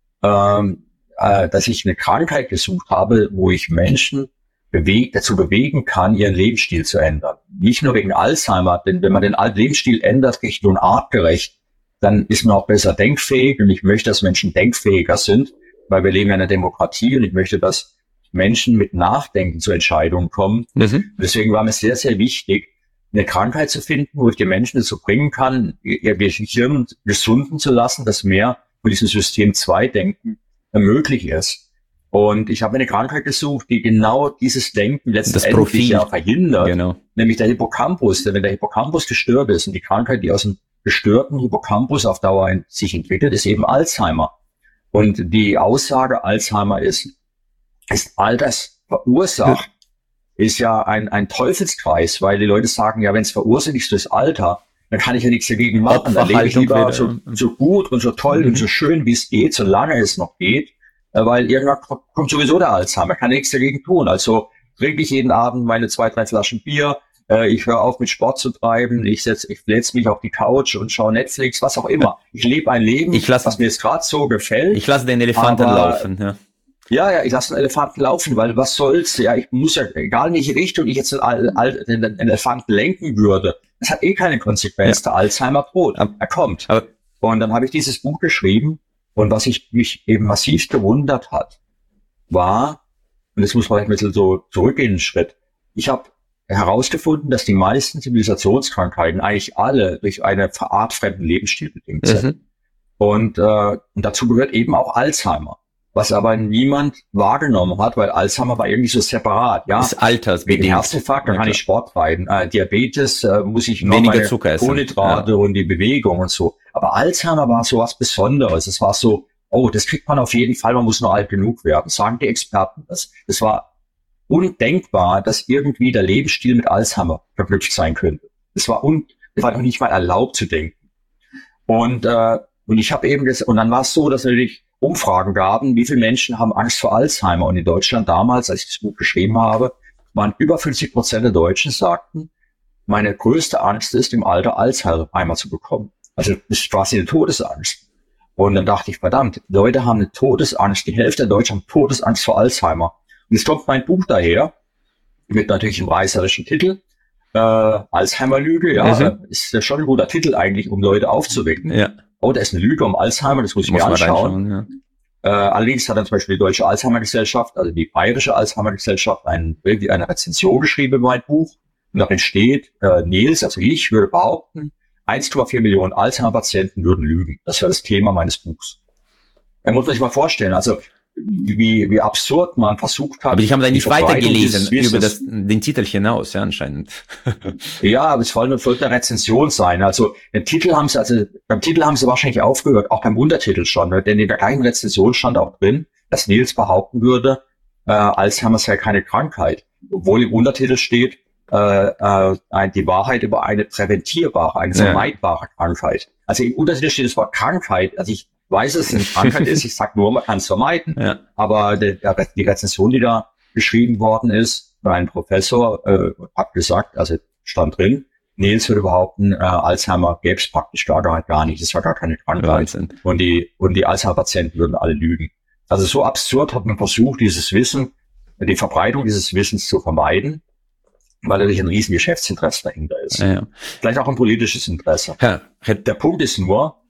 dass ich eine Krankheit gesucht habe, wo ich Menschen dazu bewegen kann, ihren Lebensstil zu ändern. Nicht nur wegen Alzheimer, denn wenn man den Lebensstil ändert, Richtung artgerecht, dann ist man auch besser denkfähig und ich möchte, dass Menschen denkfähiger sind, weil wir leben in einer Demokratie und ich möchte, dass Menschen mit Nachdenken zu Entscheidungen kommen. Deswegen war mir sehr, sehr wichtig, eine Krankheit zu finden, wo ich die Menschen dazu bringen kann, ihr Gehirn gesunden zu lassen, dass mehr von diesem System 2-Denken möglich ist. Und ich habe eine Krankheit gesucht, die genau dieses Denken letztendlich ja verhindert, nämlich der Hippocampus. Denn wenn der Hippocampus gestört ist und die Krankheit, die aus dem gestörten Hippocampus auf Dauer sich entwickelt, ist eben Alzheimer. Und die Aussage, Alzheimer ist Alters verursacht, ist ja ein Teufelskreis, weil die Leute sagen, ja, wenn es verursacht ist durchs Alter, dann kann ich ja nichts dagegen machen. Dann lebe ich lieber so gut und so toll und so schön, wie es geht, solange es noch geht. Weil irgendwann kommt sowieso der Alzheimer, kann nichts dagegen tun. Also trinke ich jeden Abend meine 2, 3 Flaschen Bier, ich höre auf mit Sport zu treiben, ich setze mich auf die Couch und schaue Netflix, was auch immer. Ich lebe ein Leben, was mir jetzt gerade so gefällt. Ich lasse den Elefanten laufen, Ja, ich lasse den Elefanten laufen, weil was soll's? Ja, ich muss ja, egal in welche Richtung ich jetzt den Elefanten lenken würde, das hat keine Konsequenz. Der Alzheimer droht, er kommt. Und dann habe ich dieses Buch geschrieben. Und was mich eben massiv gewundert hat, war, und das muss man ein bisschen so zurückgehen einen Schritt, ich habe herausgefunden, dass die meisten Zivilisationskrankheiten eigentlich alle durch einen artfremden Lebensstil bedingt sind. Und dazu gehört eben auch Alzheimer, was aber niemand wahrgenommen hat, weil Alzheimer war irgendwie so separat. Ja, das altersbedingt. Wegen Herzinfarkt, dann kann ich Sport treiben. Diabetes muss ich noch weniger Zucker essen. Kohlenhydrate und die Bewegung und so. Aber Alzheimer war so was Besonderes. Es war so, das kriegt man auf jeden Fall, man muss nur alt genug werden, sagen die Experten. Das war undenkbar, dass irgendwie der Lebensstil mit Alzheimer verknüpft sein könnte. Das war noch nicht mal erlaubt zu denken. Und ich habe eben und dann war es so, dass natürlich Umfragen gaben, wie viele Menschen haben Angst vor Alzheimer. Und in Deutschland damals, als ich das Buch geschrieben habe, waren über 50% der Deutschen sagten, meine größte Angst ist, im Alter Alzheimer zu bekommen. Also das ist quasi eine Todesangst. Und dann dachte ich, verdammt, Leute haben eine Todesangst. Die Hälfte der Deutschen haben Todesangst vor Alzheimer. Und jetzt kommt mein Buch daher, mit natürlich einem reißerischen Titel. Alzheimer-Lüge, ist ja schon ein guter Titel eigentlich, um Leute aufzuwecken. Ja. Da ist eine Lüge um Alzheimer, das muss ich mir anschauen. Allerdings hat dann zum Beispiel die Deutsche Alzheimer-Gesellschaft, also die Bayerische Alzheimer-Gesellschaft, eine Rezension geschrieben über mein Buch. Und darin steht, Nils, also ich würde behaupten, 1,4 Millionen Alzheimer-Patienten würden lügen. Das wäre das Thema meines Buchs. Man muss sich mal vorstellen, also wie absurd man versucht hat. Aber ich habe da nicht weitergelesen über den Titel hinaus, ja, anscheinend. Ja, aber es sollte eine Rezension sein. Also beim Titel haben sie wahrscheinlich aufgehört, auch beim Untertitel schon, ne? Denn in der gleichen Rezension stand auch drin, dass Nils behaupten würde, Alzheimer sei keine Krankheit. Obwohl im Untertitel steht, die Wahrheit über eine präventierbare, eine vermeidbare Krankheit. Also im Untertitel steht das Wort Krankheit. Also ich weiß, dass es eine Krankheit ist. Ich sage nur, man kann es vermeiden. Ja. Aber die Rezension, die da geschrieben worden ist, bei einem Professor, hat gesagt, also stand drin, Nils würde behaupten, Alzheimer gäbe es praktisch gar nicht. Das war gar keine Krankheit. Und die Alzheimer-Patienten würden alle lügen. Also so absurd hat man versucht, die Verbreitung dieses Wissens zu vermeiden, weil natürlich ein riesen Geschäftsinteresse dahinter ist. Ja. Vielleicht auch ein politisches Interesse. Ja. Der Punkt ist nur,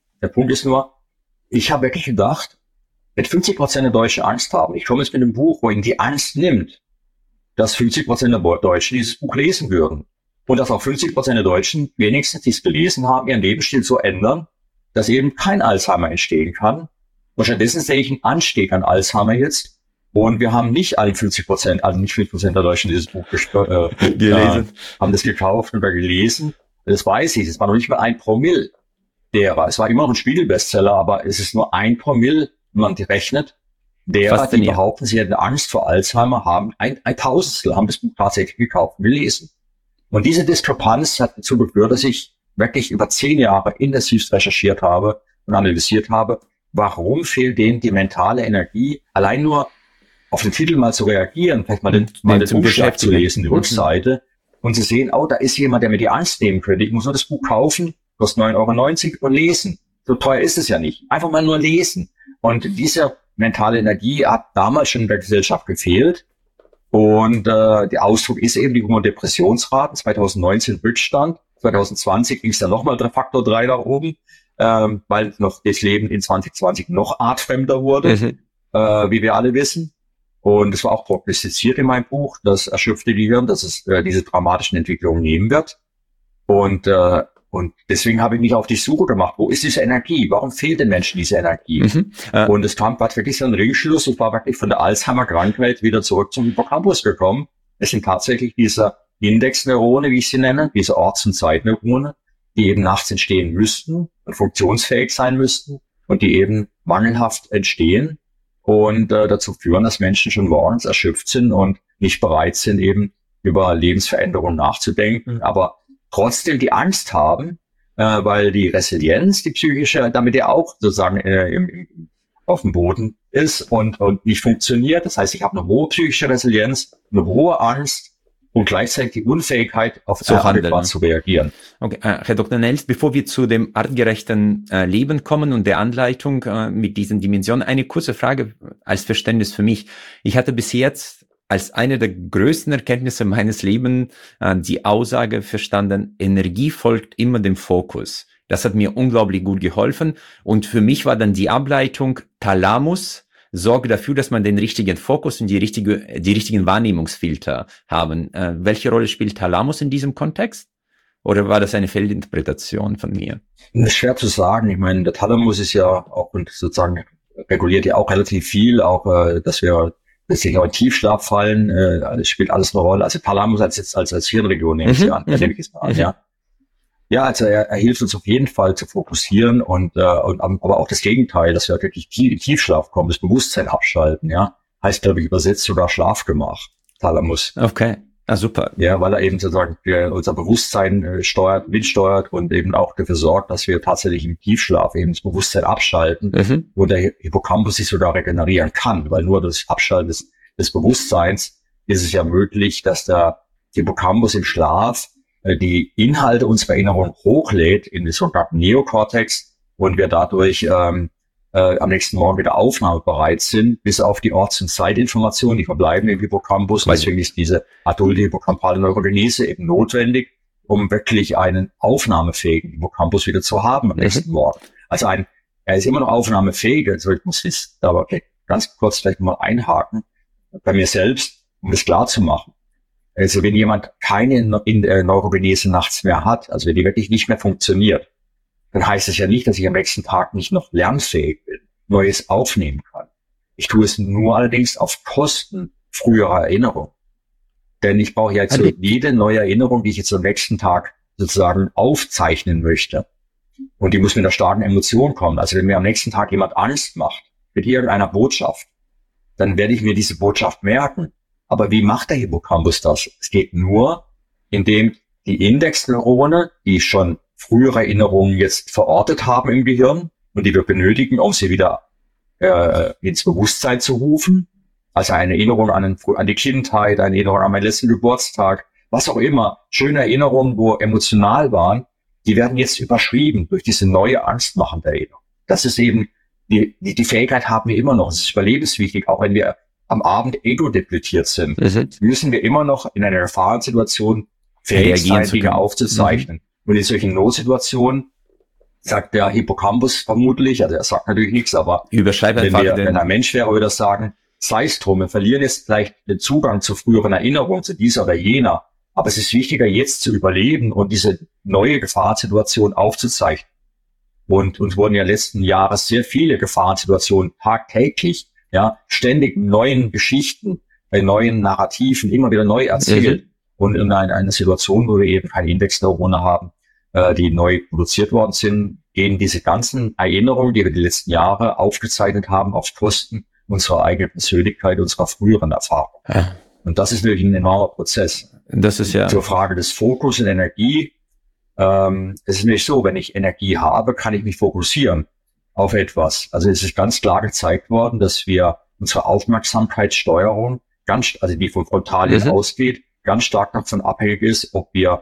ich habe wirklich gedacht, wenn 50% der Deutschen Angst haben, ich komme jetzt mit einem Buch, wo ihnen die Angst nimmt, dass 50% der Deutschen dieses Buch lesen würden. Und dass auch 50% der Deutschen wenigstens dies gelesen haben, ihren Lebensstil so ändern, dass eben kein Alzheimer entstehen kann. Und stattdessen sehe ich einen Anstieg an Alzheimer jetzt. Und wir haben nicht alle 50%, also nicht 50% der Deutschen dieses Buch gelesen, haben das gekauft oder gelesen. Das weiß ich. Es war noch nicht mal 1 Promille derer. Es war immer noch ein Spiegel-Bestseller, aber es ist nur 1 Promille, wenn man die rechnet. Derer, die behaupten, sie hätten Angst vor Alzheimer, haben ein Tausendstel, haben das Buch tatsächlich gekauft und gelesen. Und diese Diskrepanz hat dazu geführt, dass ich wirklich über 10 Jahre intensiv recherchiert habe und analysiert habe, warum fehlt denen die mentale Energie, allein nur auf den Titel mal zu reagieren, vielleicht mal den Buchstaben zu lesen, die Rückseite, und zu sehen, oh, da ist jemand, der mir die Angst nehmen könnte. Ich muss nur das Buch kaufen, kostet 9,90 € und lesen. So teuer ist es ja nicht. Einfach mal nur lesen. Und diese mentale Energie hat damals schon in der Gesellschaft gefehlt. Und der Ausdruck ist eben die hohen Depressionsraten. 2019 Rückstand. 2020 ging es dann nochmal Faktor 3 nach oben, weil noch das Leben in 2020 noch artfremder wurde, wie wir alle wissen. Und es war auch prognostiziert in meinem Buch, das erschöpfte Gehirn, dass es diese dramatischen Entwicklungen nehmen wird. Und deswegen habe ich mich auf die Suche gemacht. Wo ist diese Energie? Warum fehlt den Menschen diese Energie? Und es kam wirklich so ein Ringschluss. Ich war wirklich von der Alzheimer-Krankheit wieder zurück zum Hippocampus gekommen. Es sind tatsächlich diese Indexneurone, wie ich sie nenne, diese Orts- und Zeitneurone, die eben nachts entstehen müssten und funktionsfähig sein müssten und die eben mangelhaft entstehen und dazu führen, dass Menschen schon morgens erschöpft sind und nicht bereit sind, eben über Lebensveränderungen nachzudenken, aber trotzdem die Angst haben, weil die Resilienz, die psychische, damit ja auch sozusagen auf dem Boden ist und nicht funktioniert. Das heißt, ich habe eine hohe psychische Resilienz, eine hohe Angst und gleichzeitig die Unfähigkeit, auf adäquat zu reagieren. Okay, Herr Dr. Nels, bevor wir zu dem artgerechten Leben kommen und der Anleitung mit diesen Dimensionen, eine kurze Frage als Verständnis für mich. Ich hatte bis jetzt als eine der größten Erkenntnisse meines Lebens die Aussage verstanden, Energie folgt immer dem Fokus. Das hat mir unglaublich gut geholfen. Und für mich war dann die Ableitung, Thalamus sorgt dafür, dass man den richtigen Fokus und die richtigen Wahrnehmungsfilter haben. Welche Rolle spielt Thalamus in diesem Kontext? Oder war das eine Fehlinterpretation von mir? Das ist schwer zu sagen. Ich meine, der Thalamus ist ja auch und sozusagen reguliert ja auch relativ viel, auch dass wir letztlich auch in Tiefschlaf fallen, spielt alles eine Rolle. Also Thalamus als Hirnregion nehme ich an, nehme ich es mal an, ja. Ja, also er hilft uns auf jeden Fall zu fokussieren und aber auch das Gegenteil, dass wir wirklich in Tiefschlaf kommen, das Bewusstsein abschalten, ja. Heißt, glaube ich, übersetzt sogar Schlafgemach, Thalamus. Okay. Ah, super. Ja, weil er eben sozusagen unser Bewusstsein mitsteuert und eben auch dafür sorgt, dass wir tatsächlich im Tiefschlaf eben das Bewusstsein abschalten, wo der Hippocampus sich sogar regenerieren kann, weil nur das Abschalten des Bewusstseins ist es ja möglich, dass der Hippocampus im Schlaf die Inhalte unserer Erinnerung hochlädt in den sogenannten Neokortex und wir dadurch am nächsten Morgen wieder aufnahmebereit sind, bis auf die Orts- und Zeitinformationen, die verbleiben im Hippocampus. Deswegen ist diese adulte hippocampale Neurogenese eben notwendig, um wirklich einen aufnahmefähigen Hippocampus wieder zu haben am nächsten Morgen. Also er ist immer noch aufnahmefähig, also ich muss das aber ganz kurz vielleicht mal einhaken, bei mir selbst, um das klar zu machen. Also wenn jemand keine Neurogenese nachts mehr hat, also wenn die wirklich nicht mehr funktioniert, dann heißt es ja nicht, dass ich am nächsten Tag nicht noch lernfähig bin, Neues aufnehmen kann. Ich tue es nur allerdings auf Kosten früherer Erinnerung. Denn ich brauche ja jetzt jede neue Erinnerung, die ich jetzt am nächsten Tag sozusagen aufzeichnen möchte. Und die muss mit einer starken Emotion kommen. Also wenn mir am nächsten Tag jemand Angst macht mit irgendeiner Botschaft, dann werde ich mir diese Botschaft merken. Aber wie macht der Hippocampus das? Es geht nur, indem die Indexneurone, die schon frühere Erinnerungen jetzt verortet haben im Gehirn und die wir benötigen, um sie wieder ins Bewusstsein zu rufen. Also eine Erinnerung an die Kindheit, eine Erinnerung an meinen letzten Geburtstag, was auch immer. Schöne Erinnerungen, wo emotional waren, die werden jetzt überschrieben durch diese neue angstmachende Erinnerung. Das ist eben, die Fähigkeit haben wir immer noch. Es ist überlebenswichtig, auch wenn wir am Abend ego-depletiert sind. Müssen wir immer noch in einer Gefahrensituation fähig sein, Dinge aufzuzeichnen. Und in solchen Notsituationen sagt der Hippocampus vermutlich, also er sagt natürlich nichts, aber wenn ein Mensch wäre, würde er sagen, sei es drum, wir verlieren jetzt vielleicht den Zugang zu früheren Erinnerungen, zu dieser oder jener, Aber es ist wichtiger, jetzt zu überleben und diese neue Gefahrensituation aufzuzeichnen. Und uns wurden ja letzten Jahre sehr viele Gefahrensituationen tagtäglich, ja, ständig neuen Geschichten, bei neuen Narrativen immer wieder neu erzählt. Und in einer Situation, wo wir eben keine Indexneurone haben, die neu produziert worden sind, gehen diese ganzen Erinnerungen, die wir die letzten Jahre aufgezeichnet haben, auf Kosten unserer eigenen Persönlichkeit, unserer früheren Erfahrung. Ja. Und das ist natürlich ein enormer Prozess. Das ist ja zur Frage des Fokus und Energie. Es ist nämlich so, wenn ich Energie habe, kann ich mich fokussieren auf etwas. Also es ist ganz klar gezeigt worden, dass wir unsere Aufmerksamkeitssteuerung, also die von Frontalien ausgeht, ganz stark davon abhängig ist, ob wir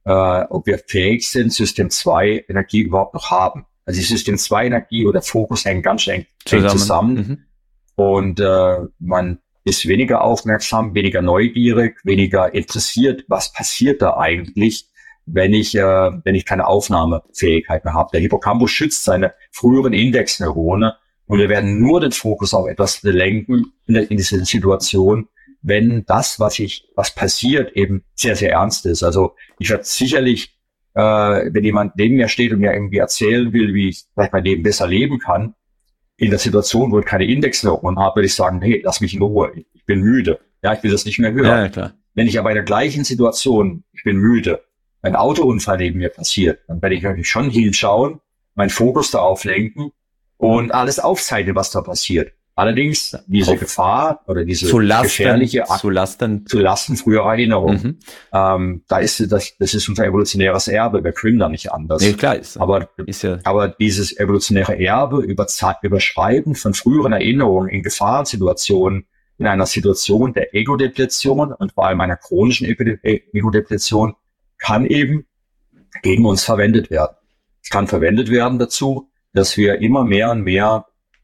fähig sind, System 2 Energie überhaupt noch haben. Also die System 2 Energie oder Fokus hängen ganz eng zusammen. Und man ist weniger aufmerksam, weniger neugierig, weniger interessiert, was passiert da eigentlich, wenn ich keine Aufnahmefähigkeit mehr habe. Der Hippocampus schützt seine früheren Indexneurone und wir werden nur den Fokus auf etwas lenken in dieser Situation, wenn das, was passiert, eben sehr, sehr ernst ist. Also ich werde sicherlich, wenn jemand neben mir steht und mir irgendwie erzählen will, wie ich vielleicht mein Leben besser leben kann, in der Situation, wo ich keine Indexneuronen habe, würde ich sagen, hey, lass mich in Ruhe, ich bin müde. Ja, ich will das nicht mehr hören. Ja, klar. Wenn ich aber in der gleichen Situation, ich bin müde, ein Autounfall neben mir passiert, dann werde ich natürlich schon hinschauen, meinen Fokus darauf lenken und alles aufzeichnen, was da passiert. Allerdings diese Gefahr oder diese gefährliche zu Lasten früherer Erinnerung. Das ist unser evolutionäres Erbe. Wir können da nicht anders. Nee, klar aber dieses evolutionäre Erbe Überschreiben von früheren Erinnerungen in Gefahrensituationen, in einer Situation der Ego-Depletion und vor allem einer chronischen Ego-Depletion kann eben gegen uns verwendet werden. Es kann verwendet werden dazu, dass wir immer mehr und mehr,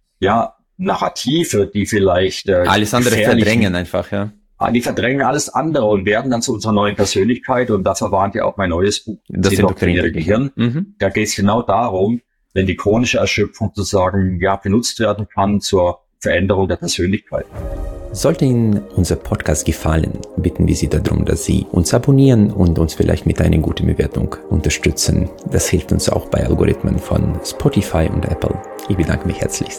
Narrative, die vielleicht alles andere verdrängen einfach, ja. Die verdrängen alles andere und werden dann zu unserer neuen Persönlichkeit und dafür warnt ja auch mein neues Buch, das indoktrinierte Gehirn. Da geht es genau darum, wenn die chronische Erschöpfung sozusagen benutzt werden kann zur Veränderung der Persönlichkeit. Sollte Ihnen unser Podcast gefallen, bitten wir Sie darum, dass Sie uns abonnieren und uns vielleicht mit einer guten Bewertung unterstützen. Das hilft uns auch bei Algorithmen von Spotify und Apple. Ich bedanke mich herzlichst.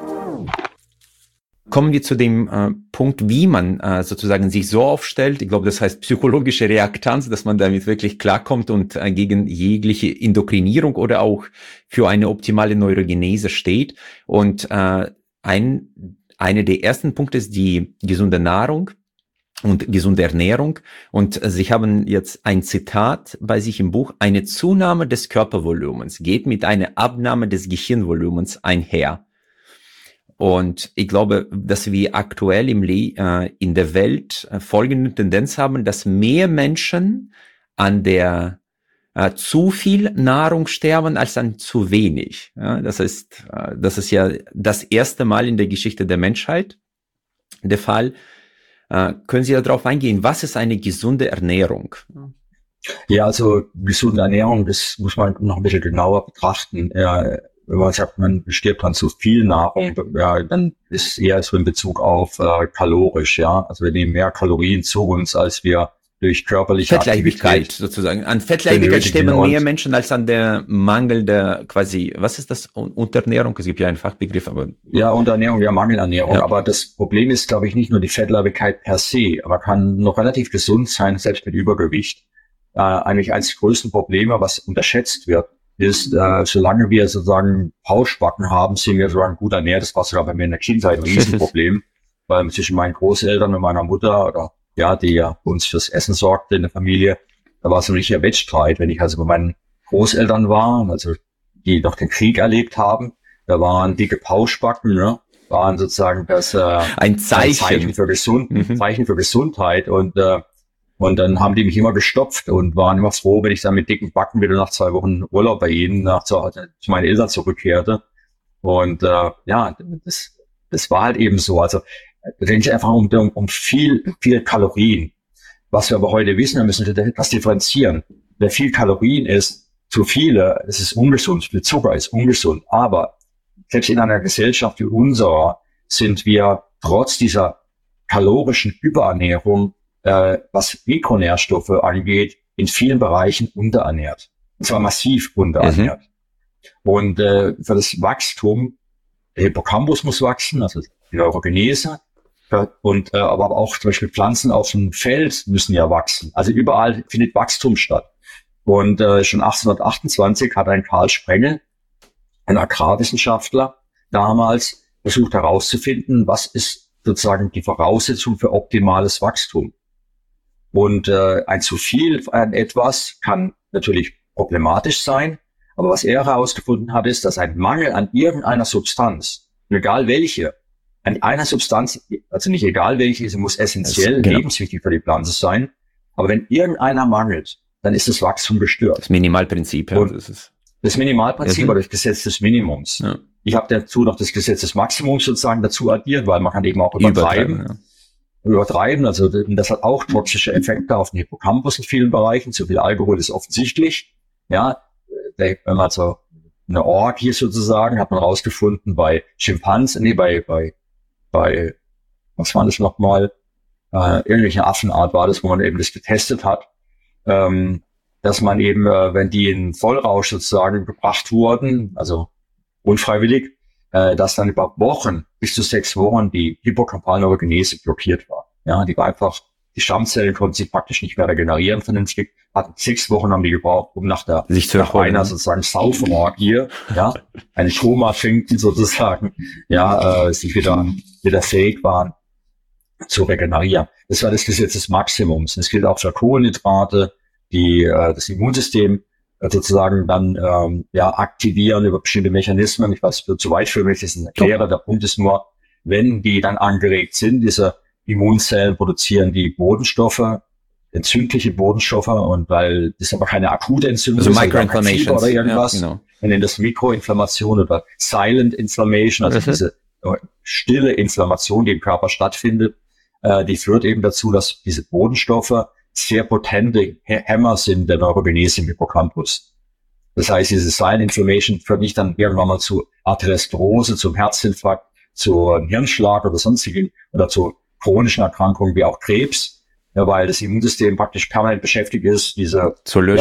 Kommen wir zu dem Punkt, wie man sozusagen sich so aufstellt. Ich glaube, das heißt psychologische Reaktanz, dass man damit wirklich klarkommt und gegen jegliche Indokrinierung oder auch für eine optimale Neurogenese steht. Und eine der ersten Punkte ist die gesunde Nahrung und gesunde Ernährung. Und Sie haben jetzt ein Zitat bei sich im Buch: Eine Zunahme des Körpervolumens geht mit einer Abnahme des Gehirnvolumens einher. Und ich glaube, dass wir aktuell in der Welt folgende Tendenz haben, dass mehr Menschen an der zu viel Nahrung sterben als an zu wenig. Ja, das ist ja das erste Mal in der Geschichte der Menschheit der Fall. Können Sie darauf eingehen? Was ist eine gesunde Ernährung? Ja, also gesunde Ernährung, das muss man noch ein bisschen genauer betrachten. Wenn man sagt, man stirbt an zu viel Nahrung, dann ist eher so in Bezug auf kalorisch, ja. Also wir nehmen mehr Kalorien zu uns, als wir durch körperliche Fettleibigkeit sozusagen. An Fettleibigkeit sterben mehr Menschen als an der Mangel der quasi, was ist das? Unterernährung? Es gibt ja einen Fachbegriff, aber. Ja, Unterernährung, Mangelernährung. Ja. Aber das Problem ist, glaube ich, nicht nur die Fettleibigkeit per se, aber kann noch relativ gesund sein, selbst mit Übergewicht. Eigentlich eines der größten Probleme, was unterschätzt wird, ist, solange wir sozusagen Pauschbacken haben, sind wir sozusagen gut ernährt. Das war sogar bei mir in der Kindheit ein Riesenproblem, weil zwischen meinen Großeltern und meiner Mutter oder die ja uns fürs Essen sorgte in der Familie, da war so ein richtiger Wettstreit. Wenn ich also bei meinen Großeltern war, also die noch den Krieg erlebt haben, da waren dicke Pauschbacken, ne, waren sozusagen das ein Zeichen für Gesundheit und dann haben die mich immer gestopft und waren immer froh, wenn ich dann mit dicken Backen wieder nach 2 Wochen Urlaub bei ihnen zu meinen Eltern zurückkehrte. Und das war halt eben so. Also da denke ich einfach um viel Kalorien. Was wir aber heute wissen, wir müssen das differenzieren. Wer viel Kalorien isst, zu viele, es ist ungesund. Viel Zucker ist ungesund. Aber selbst in einer Gesellschaft wie unserer sind wir trotz dieser kalorischen Überernährung was Mikronährstoffe angeht, in vielen Bereichen unterernährt. Und zwar massiv unterernährt. Und für das Wachstum, der Hippocampus muss wachsen, also die Neurogenese, und aber auch zum Beispiel Pflanzen auf dem Feld müssen ja wachsen. Also überall findet Wachstum statt. Und schon 1828 hat ein Karl Sprengel, ein Agrarwissenschaftler, damals versucht herauszufinden, was ist sozusagen die Voraussetzung für optimales Wachstum. Und ein zu viel an etwas kann natürlich problematisch sein, aber was er herausgefunden hat, ist, dass ein Mangel an irgendeiner Substanz, egal welche, an einer Substanz, also nicht egal welche, sie muss essentiell lebenswichtig für die Pflanze sein, aber wenn irgendeiner mangelt, dann ist das Wachstum gestört. Das Minimalprinzip, ja. Das Minimalprinzip oder das Gesetz des Minimums. Ja. Ich habe dazu noch das Gesetz des Maximums sozusagen dazu addiert, weil man kann eben auch übertreiben. Also das hat auch toxische Effekte auf den Hippocampus in vielen Bereichen. Zu viel Alkohol ist offensichtlich. Ja, wenn man so eine Orgie sozusagen, hat man rausgefunden bei Schimpansen, bei was war das nochmal? Irgendwelche Affenart war das, wo man eben das getestet hat. Dass man eben, wenn die in Vollrausch sozusagen gebracht wurden, also unfreiwillig, dass dann über Wochen, bis zu 6 Wochen, die Hippocampalneurogenese blockiert war. Ja, die war einfach, die Stammzellen konnten sich praktisch nicht mehr regenerieren vernünftig, hatten 6 Wochen haben die gebraucht, um nach einer sozusagen Saufenorgie, ja, eine Koma finden sozusagen, sich wieder fähig waren zu regenerieren. Das war das Gesetz des Maximums. Das gilt auch für Kohlenhydrate, die das Immunsystem sozusagen dann aktivieren über bestimmte Mechanismen. Ich weiß, wird zu weit führen, wenn ich das erkläre. Der Punkt ist nur, wenn die dann angeregt sind, diese Immunzellen produzieren die Bodenstoffe, entzündliche Bodenstoffe, und weil das aber keine akute Entzündung ist, Microinflammation oder irgendwas, wir nennen das Mikroinflammation oder Silent Inflammation, also diese stille Inflammation, die im Körper stattfindet, die führt eben dazu, dass diese Bodenstoffe sehr potente Hämmer sind der Neurogenese im Hippocampus. Das heißt, diese Silent Inflammation führt nicht dann irgendwann mal zu Arteriosklerose, zum Herzinfarkt, zu einem Hirnschlag oder sonstigen oder zu chronischen Erkrankungen wie auch Krebs, weil das Immunsystem praktisch permanent beschäftigt ist, diese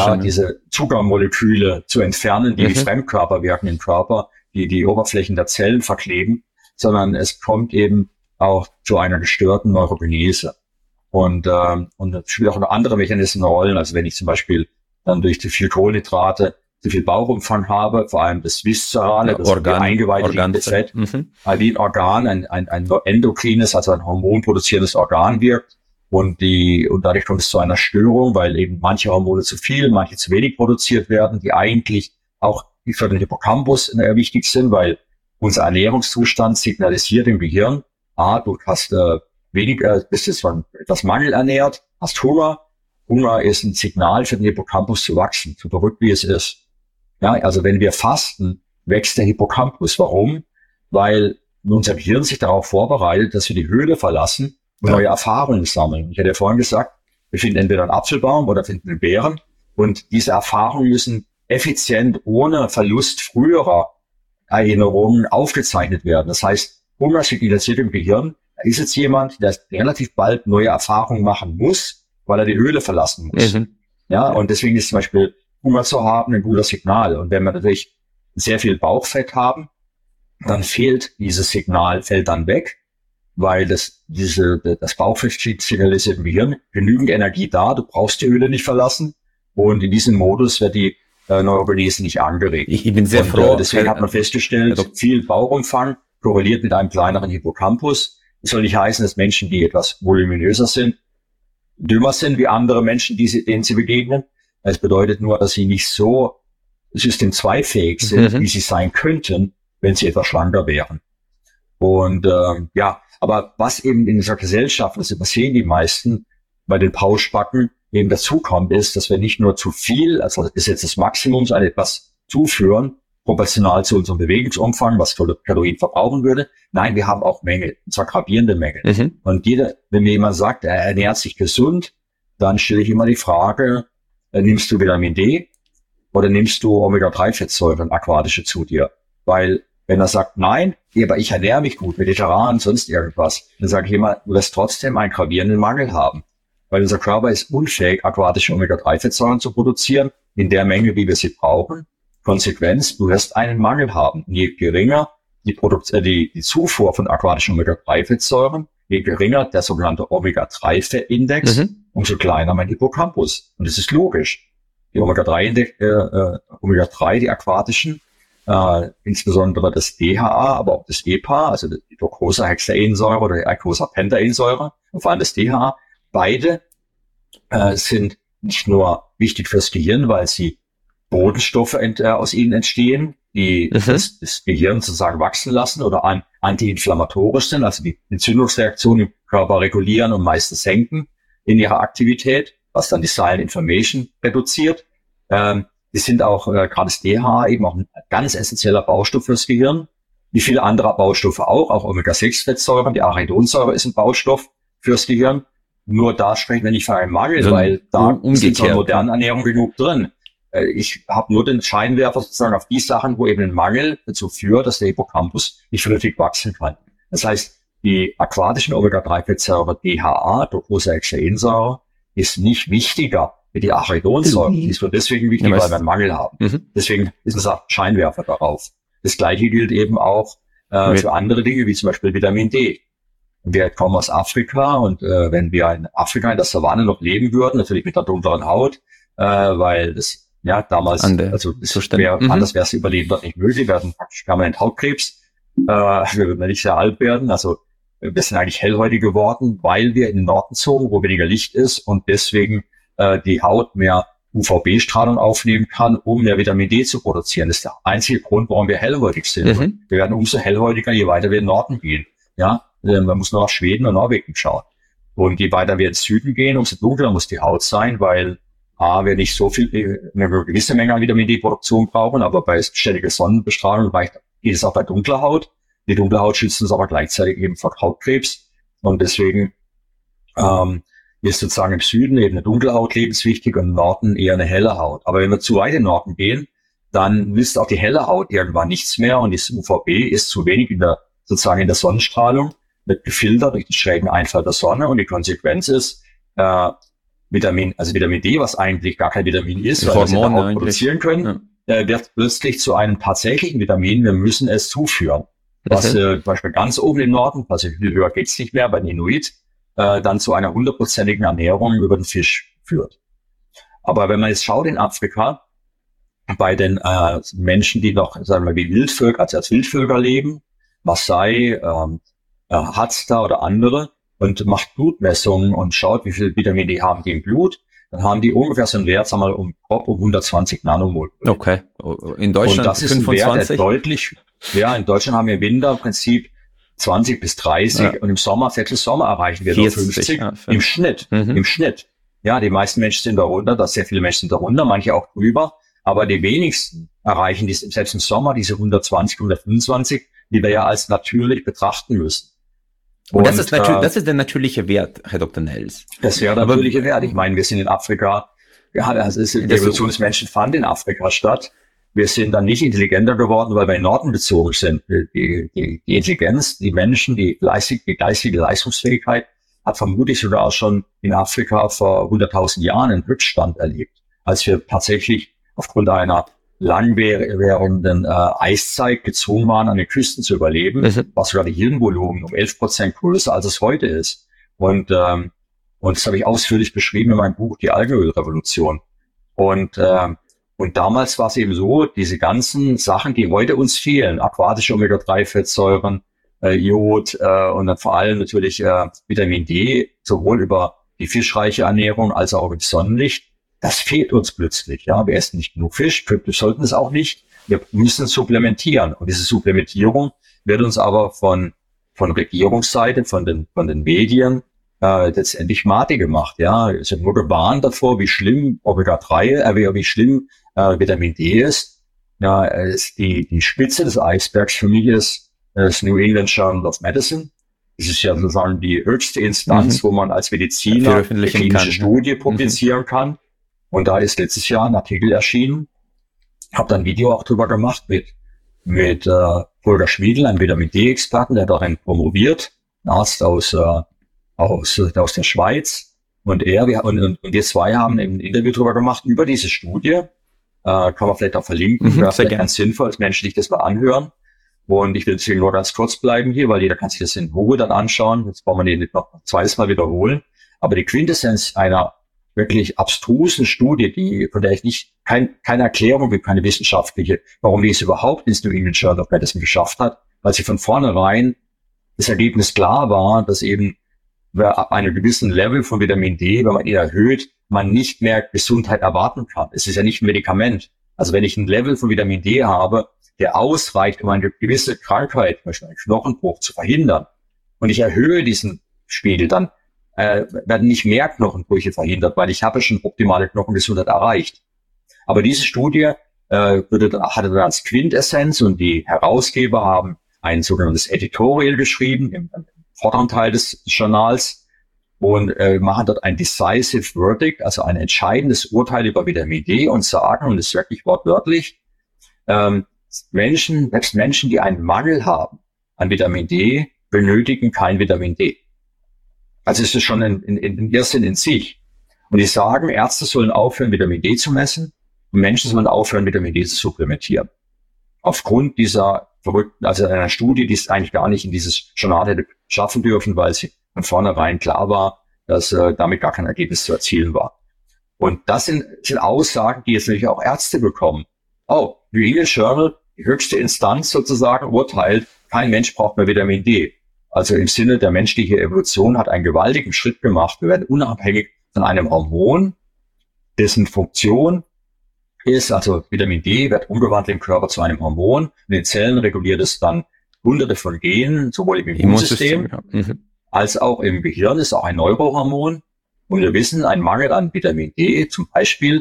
Zuckermoleküle zu entfernen, die wie Fremdkörper wirken im Körper, die Oberflächen der Zellen verkleben, sondern es kommt eben auch zu einer gestörten Neurogenese. Und das spielt auch noch andere Mechanismen eine Rolle. Also wenn ich zum Beispiel dann durch zu viel Kohlenhydrate zu viel Bauchumfang habe, vor allem das viszerale, das eingeweihte Fett, wie ein Organ, ein endokrines, also ein hormonproduzierendes Organ wirkt. Und dadurch kommt es zu einer Störung, weil eben manche Hormone zu viel, manche zu wenig produziert werden, die eigentlich auch für den Hippocampus wichtig sind, weil unser Ernährungszustand signalisiert im Gehirn, du hast bist jetzt von etwas mangelernährt, hast Hunger. Hunger ist ein Signal für den Hippocampus zu wachsen, so verrückt wie es ist. Ja, also wenn wir fasten, wächst der Hippocampus. Warum? Weil unser Gehirn sich darauf vorbereitet, dass wir die Höhle verlassen und neue Erfahrungen sammeln. Ich hatte ja vorhin gesagt, wir finden entweder einen Apfelbaum oder finden einen Bären, und diese Erfahrungen müssen effizient, ohne Verlust früherer Erinnerungen aufgezeichnet werden. Das heißt, Hunger signalisiert im Gehirn, da ist jetzt jemand, der relativ bald neue Erfahrungen machen muss, weil er die Höhle verlassen muss. Ja, und deswegen ist zum Beispiel Hunger zu haben ein guter Signal. Und wenn wir natürlich sehr viel Bauchfett haben, dann fehlt dieses Signal, fällt dann weg, weil das Bauchfett signalisiert im Gehirn, genügend Energie da, du brauchst die Höhle nicht verlassen. Und in diesem Modus wird die Neurogenese nicht angeregt. Ich bin sehr froh. Deswegen hat man festgestellt, viel Bauchumfang korreliert mit einem kleineren Hippocampus. Das soll nicht heißen, dass Menschen, die etwas voluminöser sind, dümmer sind wie andere Menschen, denen sie begegnen. Es bedeutet nur, dass sie nicht so System 2 fähig sind, wie sie sein könnten, wenn sie etwas schlanker wären. Und aber was eben in dieser Gesellschaft, das übersehen die meisten bei den Pauschbacken, eben dazukommt, ist, dass wir nicht nur zu viel, also das Gesetz des Maximums, an etwas zuführen, proportional zu unserem Bewegungsumfang, was Kalorien verbrauchen würde. Nein, wir haben auch Mängel, und zwar gravierende Mängel. Und wenn mir jemand sagt, er ernährt sich gesund, dann stelle ich immer die Frage, nimmst du Vitamin D oder nimmst du Omega-3-Fettsäuren, aquatische zu dir? Weil wenn er sagt, nein, aber ich ernähre mich gut, mediterran, sonst irgendwas, dann sage ich immer, du wirst trotzdem einen gravierenden Mangel haben. weil unser Körper ist unfähig, aquatische Omega-3-Fettsäuren zu produzieren, in der Menge, wie wir sie brauchen. Konsequenz, du wirst einen Mangel haben. Je geringer die Zufuhr von aquatischen Omega-3-Fettsäuren, je geringer der sogenannte Omega-3-Fettindex, umso kleiner mein Hippocampus. Und das ist logisch. Die Omega-3, die aquatischen, insbesondere das DHA, aber auch das EPA, also die Docosahexaensäure oder die Eicosapentaensäure, und vor allem das DHA, beide sind nicht nur wichtig fürs Gehirn, weil sie Botenstoffe aus ihnen entstehen, die das Gehirn sozusagen wachsen lassen oder antiinflammatorisch sind, also die Entzündungsreaktionen im Körper regulieren und meistens senken in ihrer Aktivität, was dann die Silent Inflammation reduziert. Die sind auch, gerade das DHA, eben auch ein ganz essentieller Baustoff fürs Gehirn. Wie viele andere Baustoffe auch Omega-6-Fettsäuren, die Arachidonsäure ist ein Baustoff fürs Gehirn. Nur da sprechen wir nicht von einem Mangel, also weil da ist in der modernen Ernährung genug drin. Ich habe nur den Scheinwerfer sozusagen auf die Sachen, wo eben ein Mangel dazu führt, dass der Hippocampus nicht vernünftig wachsen kann. Das heißt, die aquatischen Omega-3-Fettsäure DHA, Docosahexaensäure, ist nicht wichtiger wie die Arachidonsäure. Die ist nur deswegen wichtig, weil wir einen Mangel haben. Deswegen ist es ein Scheinwerfer darauf. Das Gleiche gilt eben auch für andere Dinge, wie zum Beispiel Vitamin D. Wir kommen aus Afrika und wenn wir in Afrika in der Savanne noch leben würden, natürlich mit einer dunkleren Haut, weil das damals, anders wäre es Überleben dort nicht möglich. Wir hatten praktisch permanent Hautkrebs. Wir würden nicht sehr alt werden. Also wir sind eigentlich hellhäutig geworden, weil wir in den Norden zogen, wo weniger Licht ist und deswegen die Haut mehr UVB-Strahlung aufnehmen kann, um mehr Vitamin D zu produzieren. Das ist der einzige Grund, warum wir hellhäutig sind. Wir werden umso hellhäutiger, je weiter wir in den Norden gehen. Ja, man muss nur nach Schweden und Norwegen schauen. Und je weiter wir ins Süden gehen, umso dunkler muss die Haut sein, weil wir nicht so viel, eine gewisse Menge an Vitamin D-Produktion brauchen, aber bei ständiger Sonnenbestrahlung geht es auch bei dunkler Haut. Die dunkle Haut schützt uns aber gleichzeitig eben vor Hautkrebs. Und deswegen ist sozusagen im Süden eben eine dunkle Haut lebenswichtig und im Norden eher eine helle Haut. Aber wenn wir zu weit in den Norden gehen, dann nützt auch die helle Haut irgendwann nichts mehr und das UVB ist zu wenig in der Sonnenstrahlung, wird gefiltert durch den schrägen Einfall der Sonne und die Konsequenz ist, Vitamin D, was eigentlich gar kein Vitamin ist, weil wir es in der Haut produzieren können, wird plötzlich zu einem tatsächlichen Vitamin. Wir müssen es zuführen. Was zum Beispiel ganz oben im Norden, also viel höher geht's nicht mehr, bei den Inuit, dann zu einer 100%igen Ernährung über den Fisch führt. Aber wenn man jetzt schaut in Afrika, bei den Menschen, die noch, sagen wir, wie Wildvölker, also als Wildvölker leben, Maasai, Hadza oder andere, und macht Blutmessungen und schaut, wie viel Vitamin D haben die im Blut, dann haben die ungefähr so einen Wert, sagen wir mal, um 120 Nanomol. Okay. In Deutschland und das ist 25? Ein Wert, der deutlich, in Deutschland haben wir im Winter im Prinzip 20 bis 30 und im Sommer, Viertelsommer erreichen wir 50 im Schnitt. Im Schnitt. Ja, die meisten Menschen sind darunter, sehr viele Menschen sind darunter, manche auch drüber, aber die wenigsten erreichen selbst im Sommer diese 120, 125, die wir ja als natürlich betrachten müssen. Und das ist der natürliche Wert, Herr Dr. Nels. Das wäre der natürliche Wert. Ich meine, wir sind in Afrika, die Evolution des Menschen fand in Afrika statt. Wir sind dann nicht intelligenter geworden, weil wir in den Norden bezogen sind. Die Intelligenz, die Menschen, die geistige Leistungsfähigkeit hat vermutlich sogar auch schon in Afrika vor 100.000 Jahren einen Höchststand erlebt, als wir tatsächlich aufgrund einer langwährenden Eiszeit gezwungen waren, an den Küsten zu überleben, was sogar die Hirnvolumen um 11% größer als es heute ist. Und das habe ich ausführlich beschrieben in meinem Buch Die Algenölrevolution. Und damals war es eben so, diese ganzen Sachen, die heute uns fehlen, aquatische Omega-3-Fettsäuren, Jod und dann vor allem natürlich Vitamin D, sowohl über die fischreiche Ernährung als auch über das Sonnenlicht, das fehlt uns plötzlich. Ja, wir essen nicht genug Fisch, wir sollten es auch nicht. Wir müssen supplementieren. Und diese Supplementierung wird uns aber von Regierungsseite, von den Medien letztendlich madig gemacht. Ja, es wird nur gewarnt davor, wie schlimm Omega-3, wie schlimm Vitamin D ist. Ja, die Spitze des Eisbergs für mich ist das New England Journal of Medicine. Das ist ja sozusagen die höchste Instanz, wo man als Mediziner eine klinische Studie publizieren kann. Und da ist letztes Jahr ein Artikel erschienen. Habe dann ein Video auch drüber gemacht mit Volker Schmiedl, einem Vitamin D-Experten, der darin promoviert, ein Arzt aus der Schweiz. Und wir zwei haben ein Interview darüber gemacht, über diese Studie. Kann man vielleicht auch verlinken. Wäre vielleicht ganz sinnvoll, dass Menschen sich das mal anhören. Und ich will deswegen nur ganz kurz bleiben hier, weil jeder kann sich das in Ruhe dann anschauen. Jetzt brauchen wir den nicht noch ein zweites Mal wiederholen. Aber die Quintessenz einer wirklich abstrusen Studie, von der ich keine Erklärung gibt, keine wissenschaftliche, warum die es überhaupt ins New England Journal of Medicine geschafft hat, weil sie von vornherein das Ergebnis klar war, dass eben ab einem gewissen Level von Vitamin D, wenn man ihn erhöht, man nicht mehr Gesundheit erwarten kann. Es ist ja nicht ein Medikament. Also wenn ich ein Level von Vitamin D habe, der ausreicht, um eine gewisse Krankheit, zum Beispiel einen Knochenbruch, zu verhindern, und ich erhöhe diesen Spiegel, dann werden nicht mehr Knochenbrüche verhindert, weil ich habe schon optimale Knochengesundheit erreicht. Aber diese Studie hatte dann als Quintessenz, und die Herausgeber haben ein sogenanntes Editorial geschrieben im vorderen Teil des Journals und machen dort ein decisive verdict, also ein entscheidendes Urteil über Vitamin D, und sagen, und das ist wirklich wortwörtlich, selbst Menschen, die einen Mangel haben an Vitamin D, benötigen kein Vitamin D. Also ist es schon ein Irrsinn in sich. Und die sagen, Ärzte sollen aufhören, Vitamin D zu messen, und Menschen sollen aufhören, Vitamin D zu supplementieren. Aufgrund dieser verrückten, also einer Studie, die es eigentlich gar nicht in dieses Journal hätte schaffen dürfen, weil sie von vornherein klar war, dass damit gar kein Ergebnis zu erzielen war. Und das sind Aussagen, die jetzt natürlich auch Ärzte bekommen. Oh, New England Journal, die höchste Instanz sozusagen, urteilt, kein Mensch braucht mehr Vitamin D. Also im Sinne der menschlichen Evolution hat einen gewaltigen Schritt gemacht. Wir werden unabhängig von einem Hormon, dessen Funktion ist, also Vitamin D wird umgewandelt im Körper zu einem Hormon. In den Zellen reguliert es dann hunderte von Genen, sowohl im Immunsystem als auch im Gehirn, ist auch ein Neurohormon. Und wir wissen, ein Mangel an Vitamin D, zum Beispiel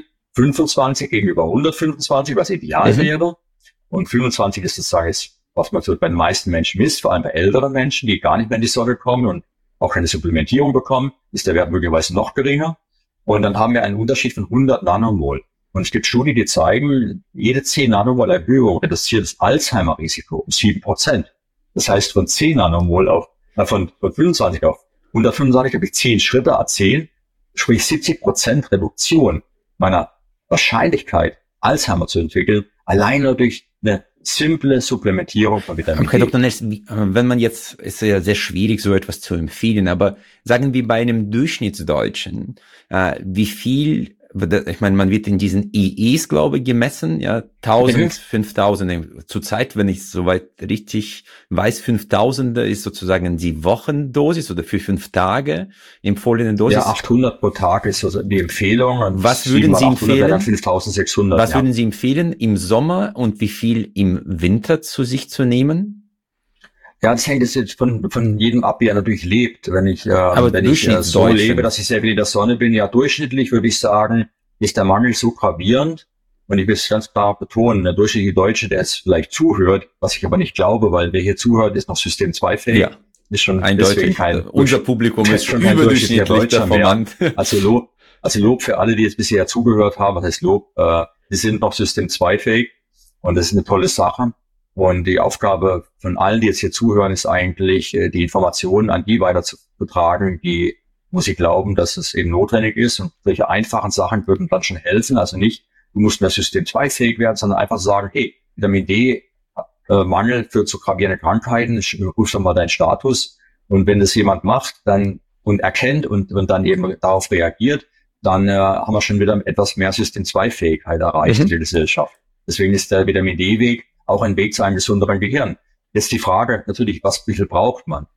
25 gegenüber 125, was ideal wäre. Und 25 ist sozusagen, was man so bei den meisten Menschen misst, vor allem bei älteren Menschen, die gar nicht mehr in die Sonne kommen und auch keine Supplementierung bekommen, ist der Wert möglicherweise noch geringer. Und dann haben wir einen Unterschied von 100 Nanomol. Und es gibt Studien, die zeigen, jede 10 Nanomol Erhöhung reduziert das Alzheimer-Risiko um 7%. Das heißt, von 10 Nanomol von 25 auf 125 habe ich 10 Schritte, A10, sprich 70% Reduktion meiner Wahrscheinlichkeit, Alzheimer zu entwickeln, alleine durch eine simple Supplementierung von Vitamin D. Okay, Dr. Ness, wenn man jetzt, ist ja sehr schwierig, so etwas zu empfehlen, aber sagen wir bei einem Durchschnittsdeutschen, wie viel, ich meine, man wird in diesen EEs, glaube ich, gemessen, ja, 1000, 5000, zurzeit, wenn ich soweit richtig weiß, 5000 ist sozusagen die Wochendosis oder für 5 Tage empfohlene Dosis. Ja, 800 pro Tag ist also die Empfehlung. Was würden Sie empfehlen? 5600. Was würden Sie empfehlen, im Sommer und wie viel im Winter zu sich zu nehmen? Ja, das hängt jetzt von jedem ab, wie er natürlich lebt. Wenn ich so lebe, dass ich sehr viel in der Sonne bin, ja, durchschnittlich würde ich sagen, ist der Mangel so gravierend. Und ich will es ganz klar betonen, der durchschnittliche Deutsche, der jetzt vielleicht zuhört, was ich aber nicht glaube, weil wer hier zuhört, ist noch System 2-fähig. Ja, ist schon eindeutig. Unser Publikum ist schon überdurchschnittlich performant. Also Lob für alle, die jetzt bisher zugehört haben. Was heißt Lob? Die sind noch System 2-fähig. Und das ist eine tolle Sache. Und die Aufgabe von allen, die jetzt hier zuhören, ist eigentlich, die Informationen an die weiter zu betragen, die, wo sie glauben, dass es eben notwendig ist. Und solche einfachen Sachen würden dann schon helfen. Also nicht, du musst mehr System 2 fähig werden, sondern einfach sagen, hey, Vitamin D Mangel führt zu gravierenden Krankheiten, ruf doch mal deinen Status. Und wenn das jemand macht, dann und erkennt und dann eben darauf reagiert, dann haben wir schon wieder etwas mehr System 2 Fähigkeit erreicht in der Gesellschaft. Deswegen ist der Vitamin D Weg auch ein Weg zu einem gesünderen Gehirn. Jetzt die Frage natürlich, wie viel braucht man?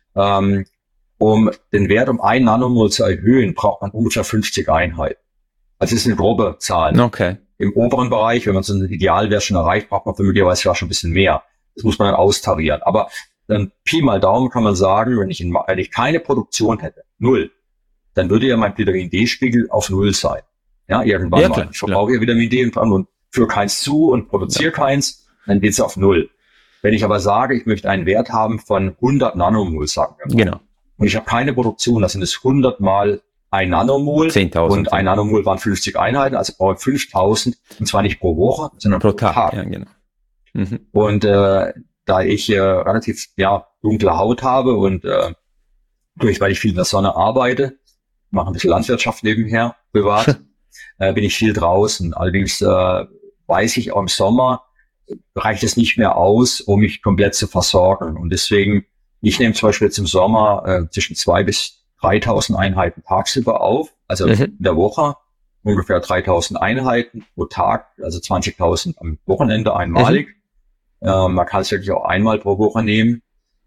Um den Wert um 1 Nanomol zu erhöhen, braucht man ungefähr 50 Einheiten. Also das ist eine grobe Zahl. Okay. Im oberen Bereich, wenn man so einen Idealwert schon erreicht, braucht man möglicherweise ja schon ein bisschen mehr. Das muss man dann austarieren. Aber dann Pi mal Daumen kann man sagen, wenn ich keine Produktion hätte, 0, dann würde ja mein Vitamin D-Spiegel auf 0 sein. Ja, irgendwann mal. Ich verbrauche ja Vitamin D und führe keins zu und produziere keins. Dann geht's auf 0. Wenn ich aber sage, ich möchte einen Wert haben von 100 Nanomol, sagen wir mal. Genau. Und ich habe keine Produktion, das sind es 100 mal 1 Nanomol. 10.000. Und 1 Nanomol waren 50 Einheiten, also brauche ich 5.000. Und zwar nicht pro Woche, sondern pro Tag. Ja, genau. Und da ich relativ dunkle Haut habe und weil ich viel in der Sonne arbeite, mache ein bisschen Landwirtschaft nebenher, privat, bin ich viel draußen. Allerdings weiß ich, auch im Sommer reicht es nicht mehr aus, um mich komplett zu versorgen. Und deswegen, ich nehme zum Beispiel jetzt im Sommer zwischen 2.000 bis 3.000 Einheiten tagsüber auf, also in der Woche ungefähr 3.000 Einheiten pro Tag, also 20.000 am Wochenende einmalig. Man kann es wirklich auch einmal pro Woche nehmen,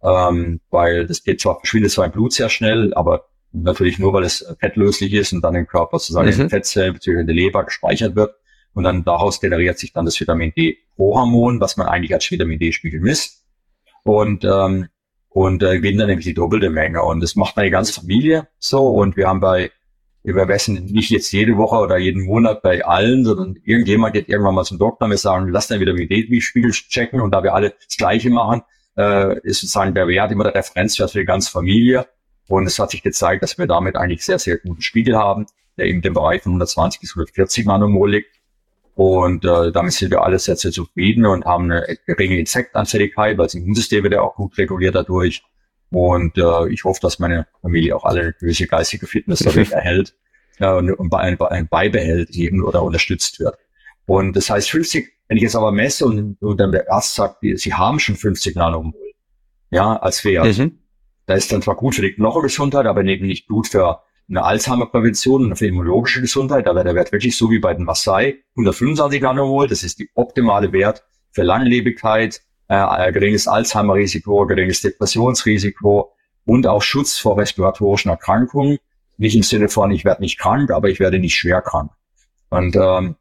weil das geht verschwindet zwar im Blut sehr schnell, aber natürlich nur, weil es fettlöslich ist und dann im Körper sozusagen in den Fettzellen bzw. in der Leber gespeichert wird. Und dann daraus generiert sich dann das Vitamin D-Pro-Hormon, was man eigentlich als Vitamin D-Spiegel misst. Und gewinnen dann nämlich die doppelte Menge. Und das macht meine ganze Familie so. Und wir messen nicht jetzt jede Woche oder jeden Monat bei allen, sondern irgendjemand geht irgendwann mal zum Doktor und wir sagen, lass den Vitamin D-Spiegel checken. Und da wir alle das Gleiche machen, ist sozusagen der Wert immer der Referenzwert für die ganze Familie. Und es hat sich gezeigt, dass wir damit eigentlich sehr, sehr guten Spiegel haben, der eben im Bereich von 120 bis 140 Nanomol liegt. Und damit sind wir alle sehr, sehr zufrieden und haben eine geringe Insektanfälligkeit, weil das Immunsystem wird ja auch gut reguliert dadurch. Und ich hoffe, dass meine Familie auch alle eine gewisse geistige Fitness dadurch erhält und beibehält eben oder unterstützt wird. Und das heißt 50, wenn ich jetzt aber messe und dann der Arzt sagt, Sie haben schon 50 Nanomol, ja, als Wert. Da ist dann zwar gut für die Knochengesundheit, aber eben nicht gut für eine Alzheimer-Prävention und für immunologische Gesundheit. Da wäre der Wert wirklich so wie bei den Maasai, 125 Nanomol. Das ist die optimale Wert für Langlebigkeit, geringes Alzheimer-Risiko, geringes Depressionsrisiko und auch Schutz vor respiratorischen Erkrankungen. Nicht im Sinne von, ich werde nicht krank, aber ich werde nicht schwer krank. Und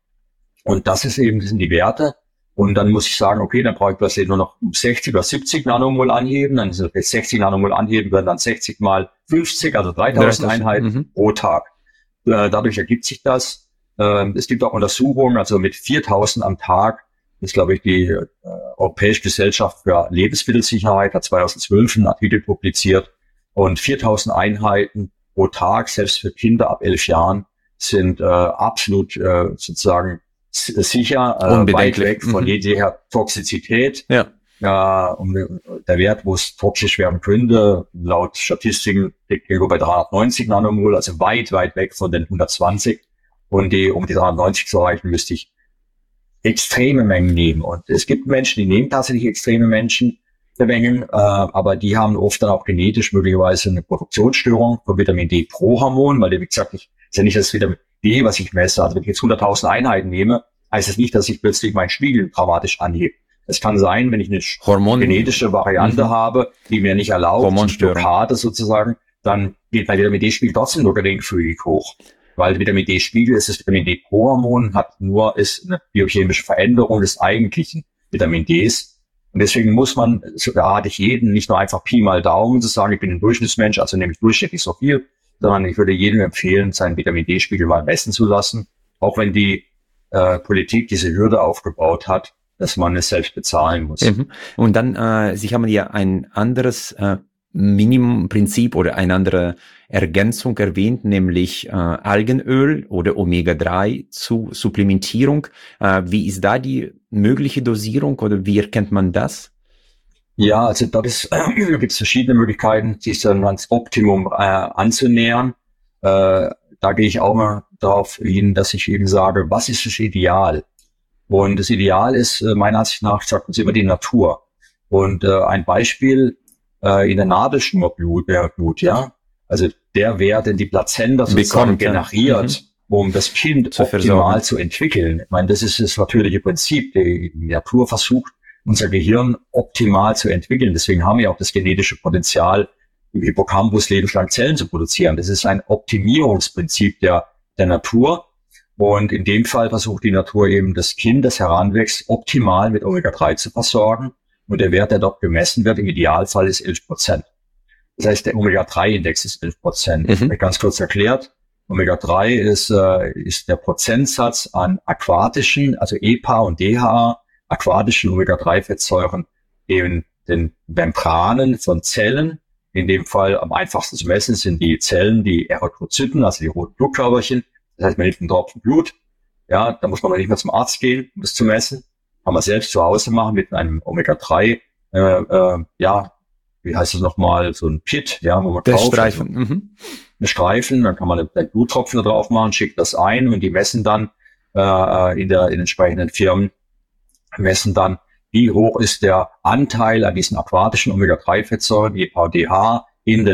das sind die Werte. Und dann muss ich sagen, okay, dann brauche ich plötzlich nur noch 60 oder 70 Nanomol anheben. Dann ist es jetzt 60 Nanomol anheben, werden dann 60 mal 50, also 3.000 Einheiten pro Tag. Dadurch ergibt sich das. Es gibt auch Untersuchungen, also mit 4.000 am Tag ist, glaube ich, die Europäische Gesellschaft für Lebensmittelsicherheit hat 2012 einen Artikel publiziert. Und 4.000 Einheiten pro Tag, selbst für Kinder ab 11 Jahren, sind absolut sozusagen sicher, weit weg von jeder Toxizität. Ja. Der Wert, wo es toxisch werden könnte, laut Statistiken liegt irgendwo bei 390 Nanomol, also weit, weit weg von den 120. Und um die 390 zu erreichen, müsste ich extreme Mengen nehmen. Und es gibt Menschen, die nehmen tatsächlich extreme Mengen, aber die haben oft dann auch genetisch möglicherweise eine Produktionsstörung von Vitamin D-Pro-Hormon, weil, wie gesagt, ist ja nicht das Vitamin D, was ich messe. Also wenn ich jetzt 100.000 Einheiten nehme, heißt es nicht, dass ich plötzlich meinen Spiegel dramatisch anhebe. Es kann sein, wenn ich eine genetische Variante habe, die mir nicht erlaubt, Blockade sozusagen, dann geht mein Vitamin D-Spiegel trotzdem nur geringfügig hoch. Weil Vitamin D-Spiegel ist das Vitamin D-Pro-Hormon, ist eine biochemische Veränderung des eigentlichen Vitamin Ds. Und deswegen muss man, so rate ich jeden, nicht nur einfach Pi mal Daumen zu sagen, ich bin ein Durchschnittsmensch, also nehme ich durchschnittlich so viel, sondern ich würde jedem empfehlen, seinen Vitamin D-Spiegel mal messen zu lassen, auch wenn die Politik diese Hürde aufgebaut hat, dass man es selbst bezahlen muss. Und dann, Sie haben ja ein anderes Minimumprinzip oder eine andere Ergänzung erwähnt, nämlich Algenöl oder Omega-3 zur Supplementierung. Wie ist da die mögliche Dosierung oder wie erkennt man das? Ja, also da gibt es verschiedene Möglichkeiten, sich dann ans Optimum anzunähern. Da gehe ich auch mal darauf hin, dass ich eben sage, was ist das Ideal? Und das Ideal ist, meiner Ansicht nach, sagt uns immer die Natur. Und ein Beispiel in der Nabelschnurblut, ja, also der Wert, den die Plazenta sozusagen generiert, um das Kind optimal zu entwickeln. Ich meine, das ist das natürliche Prinzip. Die Natur versucht, unser Gehirn optimal zu entwickeln. Deswegen haben wir auch das genetische Potenzial, im Hippocampus lebenslang Zellen zu produzieren. Das ist ein Optimierungsprinzip der Natur. Und in dem Fall versucht die Natur eben das Kind, das heranwächst, optimal mit Omega-3 zu versorgen. Und der Wert, der dort gemessen wird, im Idealfall ist 11%. Das heißt, der Omega-3-Index ist 11%. Ganz kurz erklärt, Omega-3 ist der Prozentsatz an aquatischen, also EPA und DHA, aquatischen Omega-3-Fettsäuren in den Membranen von Zellen. In dem Fall am einfachsten zu messen sind die Zellen, die Erythrozyten, also die roten Blutkörperchen. Das heißt, man nimmt einen Tropfen Blut. Ja, da muss man nicht mehr zum Arzt gehen, um das zu messen. Kann man selbst zu Hause machen mit einem Omega-3, wie heißt es nochmal, so ein Pit, ja, wo man der kauft. Streifen. Also, eine Streifen, dann kann man einen Bluttropfen da drauf machen, schickt das ein und die messen dann in entsprechenden Firmen, messen dann, wie hoch ist der Anteil an diesen aquatischen Omega-3-Fettsäuren, EPA-DH, in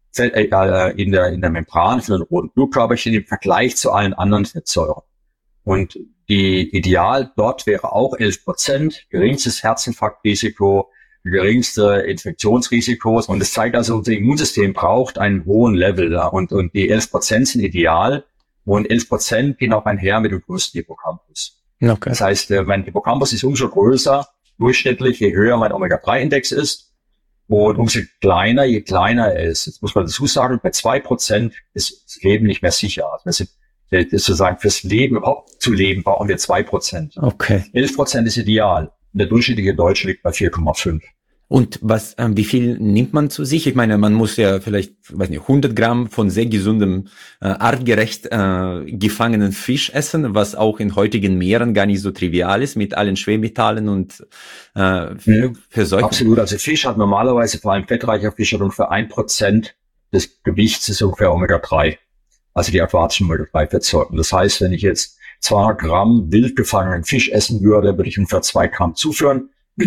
der Membran für den roten Blutkörperchen im Vergleich zu allen anderen Fettsäuren. Und die Ideal dort wäre auch 11%, geringstes Herzinfarktrisiko, geringste Infektionsrisiko. Und es zeigt also, unser Immunsystem braucht einen hohen Level. Ja, und die 11% sind ideal. Und 11% gehen auch einher mit dem größten Hippocampus. Okay. Das heißt, mein Hippocampus ist umso größer, durchschnittlich, je höher mein Omega-3-Index ist. Und umso kleiner, je kleiner er ist. Jetzt muss man dazu sagen, bei 2% ist das Leben nicht mehr sicher. Also sozusagen fürs Leben, überhaupt zu leben, brauchen wir 2%. Okay. 11% ist ideal. Der durchschnittliche Deutsche liegt bei 4,5. Und wie viel nimmt man zu sich? Ich meine, man muss ja vielleicht, 100 Gramm von sehr gesundem, artgerecht gefangenen Fisch essen, was auch in heutigen Meeren gar nicht so trivial ist, mit allen Schwermetallen und Verseuchungen. Absolut. Also Fisch hat normalerweise, vor allem fettreicher Fisch, hat ungefähr 1% des Gewichts ist ungefähr Omega-3. Also die aquatischen Omega-3-Fettsäuren. Das heißt, wenn ich jetzt 200 Gramm wild gefangenen Fisch essen würde, würde ich ungefähr 2 Gramm zuführen.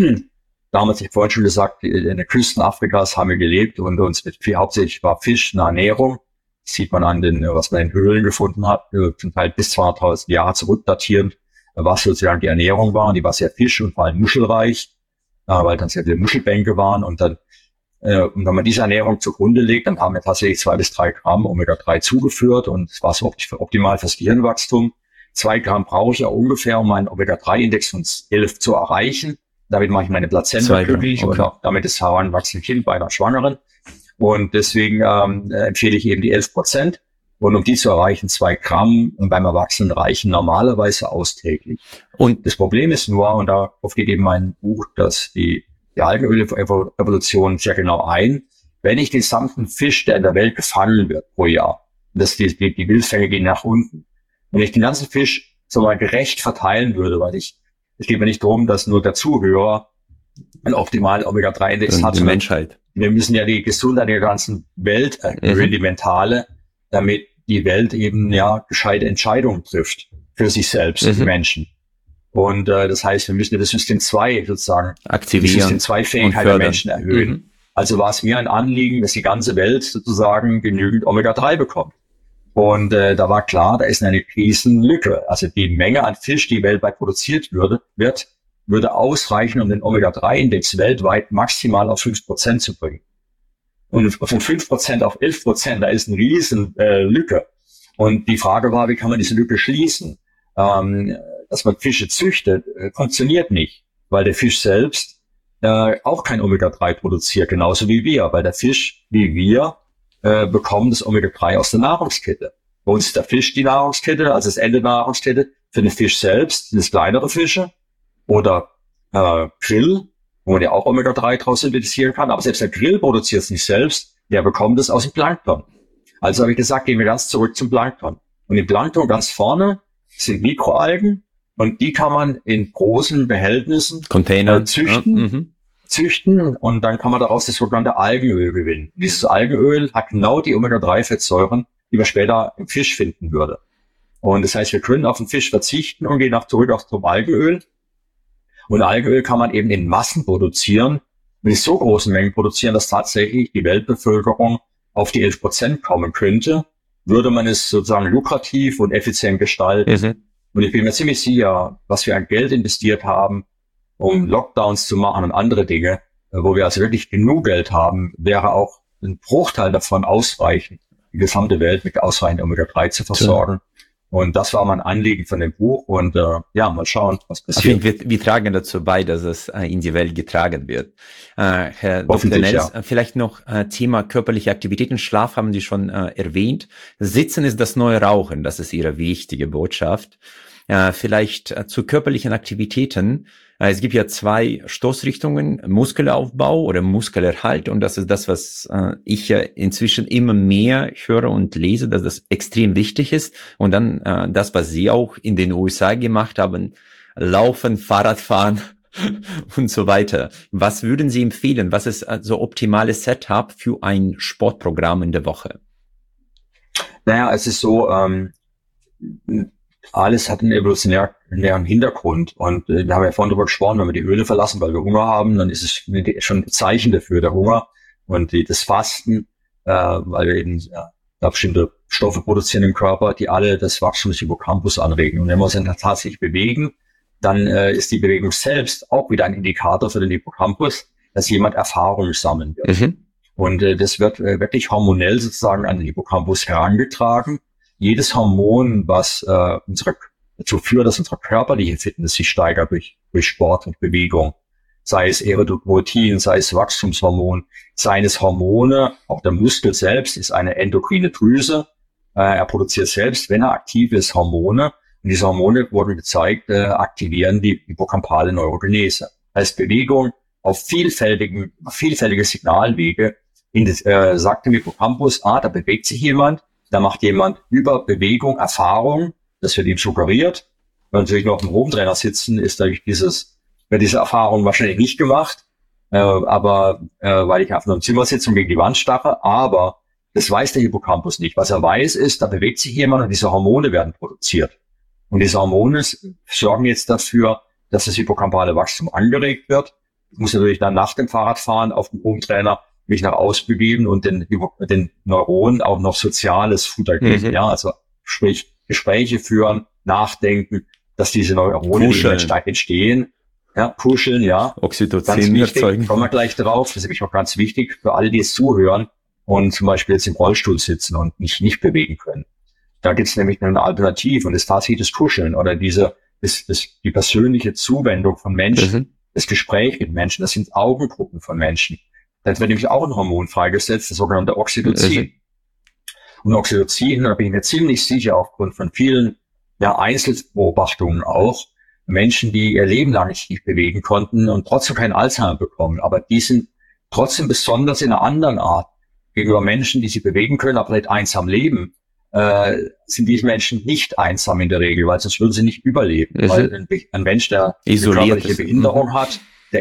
Damals, ich vorhin schon gesagt, in den Küsten Afrikas haben wir gelebt und uns hauptsächlich war Fisch eine Ernährung. Das sieht man an was man in Höhlen gefunden hat, zum Teil bis 200.000 Jahre zurückdatierend, was sozusagen die Ernährung war. Die war sehr fisch- und vor allem muschelreich, weil dann sehr viele Muschelbänke waren. Und dann, und wenn man diese Ernährung zugrunde legt, dann haben wir tatsächlich 2 bis 3 Gramm Omega-3 zugeführt und es war so optimal fürs Gehirnwachstum. 2 Gramm brauche ich ja ungefähr, um meinen Omega-3-Index von 11 zu erreichen. Damit mache ich meine Plazenta glücklich und auch damit das heranwachsende Kind bei einer Schwangeren. Und deswegen empfehle ich eben die 11%. Und um die zu erreichen, 2 Gramm und beim Erwachsenen reichen normalerweise aus täglich. Und das Problem ist nur, und darauf geht eben mein Buch, dass die Algenöl-Evolution sehr genau ein, wenn ich den gesamten Fisch, der in der Welt gefangen wird pro Jahr, dass die Wildfänge gehen nach unten, wenn ich den ganzen Fisch so mal gerecht verteilen würde, weil es geht mir nicht darum, dass nur der Zuhörer einen optimalen Omega-3-Index hat. Die Menschheit. Wir müssen ja die Gesundheit der ganzen Welt erhöhen, die mentale, damit die Welt eben gescheite Entscheidungen trifft für sich selbst, die Menschen. Und das heißt, wir müssen ja das System 2 sozusagen aktivieren, die System 2 Fähigkeit der Menschen erhöhen. Also war es mir ein Anliegen, dass die ganze Welt sozusagen genügend Omega-3 bekommt. Und da war klar, da ist eine Riesenlücke. Also die Menge an Fisch, die weltweit produziert würde ausreichen, um den Omega-3-Index weltweit maximal auf 5% zu bringen. Und von 5% auf 11%, da ist eine Riesenlücke. Und die Frage war, wie kann man diese Lücke schließen? Dass man Fische züchtet, funktioniert nicht, weil der Fisch selbst auch kein Omega-3 produziert, genauso wie wir, weil der Fisch, wie wir, bekommen das Omega-3 aus der Nahrungskette. Bei uns ist der Fisch die Nahrungskette, also das Ende der Nahrungskette. Für den Fisch selbst sind es kleinere Fische oder Grill, wo man ja auch Omega-3 draus synthetisieren kann. Aber selbst der Grill produziert es nicht selbst, der bekommt es aus dem Plankton. Also habe ich gesagt, gehen wir ganz zurück zum Plankton. Und im Plankton ganz vorne sind Mikroalgen und die kann man in großen Behältnissen Container züchten und dann kann man daraus das sogenannte Algenöl gewinnen. Dieses Algenöl hat genau die Omega-3-Fettsäuren, die man später im Fisch finden würde. Und das heißt, wir können auf den Fisch verzichten und gehen zurück zum Algenöl. Und Algenöl kann man eben in Massen produzieren, mit so großen Mengen produzieren, dass tatsächlich die Weltbevölkerung auf die 11% kommen könnte, würde man es sozusagen lukrativ und effizient gestalten. Und ich bin mir ziemlich sicher, was wir an Geld investiert haben, um Lockdowns zu machen und andere Dinge, wo wir also wirklich genug Geld haben, wäre auch ein Bruchteil davon ausreichend, die gesamte Welt mit ausreichend Omega-3 zu versorgen. Und das war mein Anliegen von dem Buch. Und mal schauen, was passiert. Wir tragen dazu bei, dass es in die Welt getragen wird. Herr Dr. Nels, vielleicht noch Thema körperliche Aktivitäten. Schlaf haben Sie schon erwähnt. Sitzen ist das neue Rauchen. Das ist Ihre wichtige Botschaft. Vielleicht zu körperlichen Aktivitäten. Es gibt ja 2 Stoßrichtungen, Muskelaufbau oder Muskelerhalt. Und das ist das, was ich ja inzwischen immer mehr höre und lese, dass das extrem wichtig ist. Und dann das, was Sie auch in den USA gemacht haben, Laufen, Fahrradfahren, und so weiter. Was würden Sie empfehlen? Was ist also optimales Setup für ein Sportprogramm in der Woche? Naja, es ist so, alles hat einen evolutionären Hintergrund. Und wir haben ja vorhin darüber gesprochen, wenn wir die Höhle verlassen, weil wir Hunger haben, dann ist es schon ein Zeichen dafür, der Hunger. Und das Fasten, weil wir eben bestimmte Stoffe produzieren im Körper, die alle das Wachstum des Hippocampus anregen. Und wenn wir uns dann tatsächlich bewegen, dann ist die Bewegung selbst auch wieder ein Indikator für den Hippocampus, dass jemand Erfahrung sammeln wird. Mhm. Und das wird wirklich hormonell sozusagen an den Hippocampus herangetragen. Jedes Hormon, was dazu führt, dass unsere körperliche Fitness sich steigert durch Sport und Bewegung, sei es Erythropoietin, sei es Wachstumshormon, seien es Hormone, auch der Muskel selbst ist eine endokrine Drüse. Er produziert selbst, wenn er aktiv ist, Hormone. Und diese Hormone, wurden gezeigt, aktivieren die hippocampale Neurogenese. Als Bewegung auf vielfältige Signalwege sagt dem Hippocampus, da bewegt sich jemand, da macht jemand über Bewegung Erfahrung, das wird ihm suggeriert. Wenn natürlich noch auf dem Hometrainer sitzen, ist dadurch wird diese Erfahrung wahrscheinlich nicht gemacht, weil ich auf einem Zimmer sitze und gegen die Wand starre, aber das weiß der Hippocampus nicht. Was er weiß ist, da bewegt sich jemand und diese Hormone werden produziert. Und diese Hormone sorgen jetzt dafür, dass das hippocampale Wachstum angeregt wird. Ich muss natürlich dann nach dem Fahrradfahren auf dem Hometrainer mich nach ausbegeben und den Neuronen auch noch soziales Futter geben. Mhm. Ja, also sprich Gespräche führen, nachdenken, dass diese Neurone entstehen. Ja, kuscheln, ja. Oxytocin erzeugen. Kommen wir gleich drauf. Das ist nämlich auch ganz wichtig für alle, die es zuhören und zum Beispiel jetzt im Rollstuhl sitzen und nicht bewegen können. Da gibt es nämlich eine Alternative und das ist tatsächlich das Kuscheln oder die persönliche Zuwendung von Menschen, das Gespräch mit Menschen, das sind Augengruppen von Menschen. Da wird nämlich auch ein Hormon freigesetzt, das sogenannte Oxytocin. Und Oxytocin, da bin ich mir ziemlich sicher, aufgrund von vielen Einzelbeobachtungen auch, Menschen, die ihr Leben lang nicht bewegen konnten und trotzdem keinen Alzheimer bekommen, aber die sind trotzdem besonders in einer anderen Art gegenüber Menschen, die sich bewegen können, aber vielleicht einsam leben, sind diese Menschen nicht einsam in der Regel, weil sonst würden sie nicht überleben. Weil ein Mensch, der eine körperliche Behinderung hat,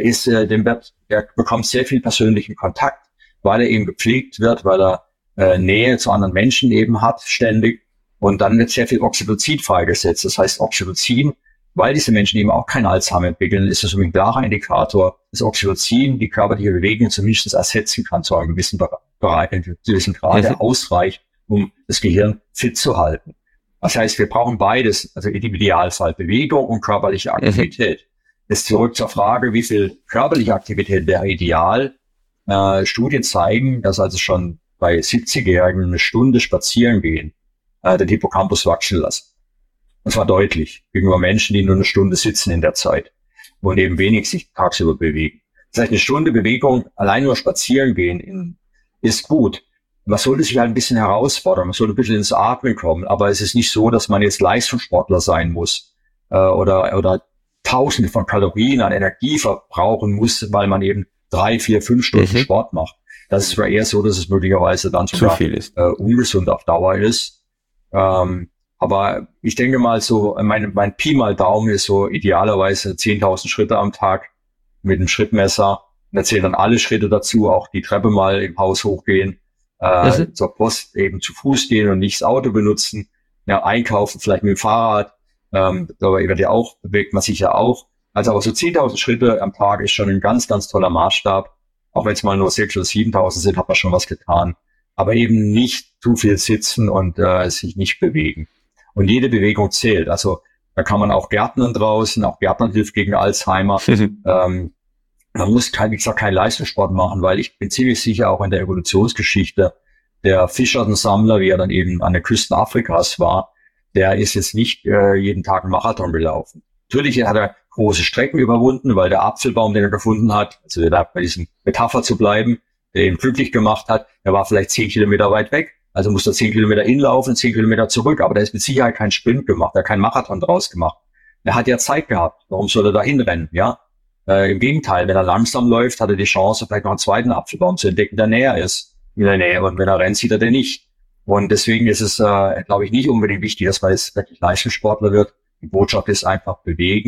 der bekommt sehr viel persönlichen Kontakt, weil er eben gepflegt wird, weil er Nähe zu anderen Menschen eben hat, ständig. Und dann wird sehr viel Oxytocin freigesetzt. Das heißt, Oxytocin, weil diese Menschen eben auch kein Alzheimer entwickeln, ist das ein klarer Indikator, dass Oxytocin die körperliche Bewegung zumindest ersetzen kann zu einem gewissen Grad, der ausreicht, um das Gehirn fit zu halten. Das heißt, wir brauchen beides, also im Idealfall Bewegung und körperliche Aktivität. Jetzt zurück zur Frage, wie viel körperliche Aktivität wäre ideal. Studien zeigen, dass also schon bei 70-Jährigen eine Stunde spazieren gehen, den Hippocampus wachsen lassen. Und zwar deutlich gegenüber Menschen, die nur eine Stunde sitzen in der Zeit und eben wenig sich tagsüber bewegen. Das heißt, eine Stunde Bewegung, allein nur spazieren gehen, ist gut. Man sollte sich halt ein bisschen herausfordern, man sollte ein bisschen ins Atmen kommen, aber es ist nicht so, dass man jetzt Leistungssportler sein muss oder Tausende von Kalorien an Energie verbrauchen muss, weil man eben 3, 4, 5 Stunden Sport macht. Das ist eher so, dass es möglicherweise dann sogar ungesund auf Dauer ist. Aber ich denke mal so, mein Pi mal Daumen ist so idealerweise 10.000 Schritte am Tag mit einem Schrittmesser. Und da zählen dann alle Schritte dazu, auch die Treppe mal im Haus hochgehen, zur Post eben zu Fuß gehen und nicht das Auto benutzen, einkaufen vielleicht mit dem Fahrrad, aber bewegt man sich ja auch. Also aber so 10.000 Schritte am Tag ist schon ein ganz, ganz toller Maßstab. Auch wenn es mal nur 6.000 oder 7.000 sind, hat man schon was getan. Aber eben nicht zu viel sitzen und sich nicht bewegen. Und jede Bewegung zählt. Also da kann man auch Gärtnern draußen, auch Gärtnern hilft gegen Alzheimer. Man muss wie gesagt, keinen Leistungssport machen, weil ich bin ziemlich sicher, auch in der Evolutionsgeschichte, der Fischer und Sammler, wie er dann eben an den Küsten Afrikas war, der ist jetzt nicht jeden Tag einen Marathon gelaufen. Natürlich hat er große Strecken überwunden, weil der Apfelbaum, den er gefunden hat, also bei diesem Metapher zu bleiben, der ihn glücklich gemacht hat, der war vielleicht 10 Kilometer weit weg. Also musste er 10 Kilometer hinlaufen, 10 Kilometer zurück, aber der ist mit Sicherheit keinen Sprint gemacht, er hat keinen Marathon draus gemacht. Er hat ja Zeit gehabt. Warum soll er da hinrennen? Ja, im Gegenteil, wenn er langsam läuft, hat er die Chance, vielleicht noch einen zweiten Apfelbaum zu entdecken, der näher ist. In der Nähe. Und wenn er rennt, sieht er den nicht. Und deswegen ist es, glaube ich, nicht unbedingt wichtig, dass man jetzt wirklich Leistungssportler wird. Die Botschaft ist einfach bewegen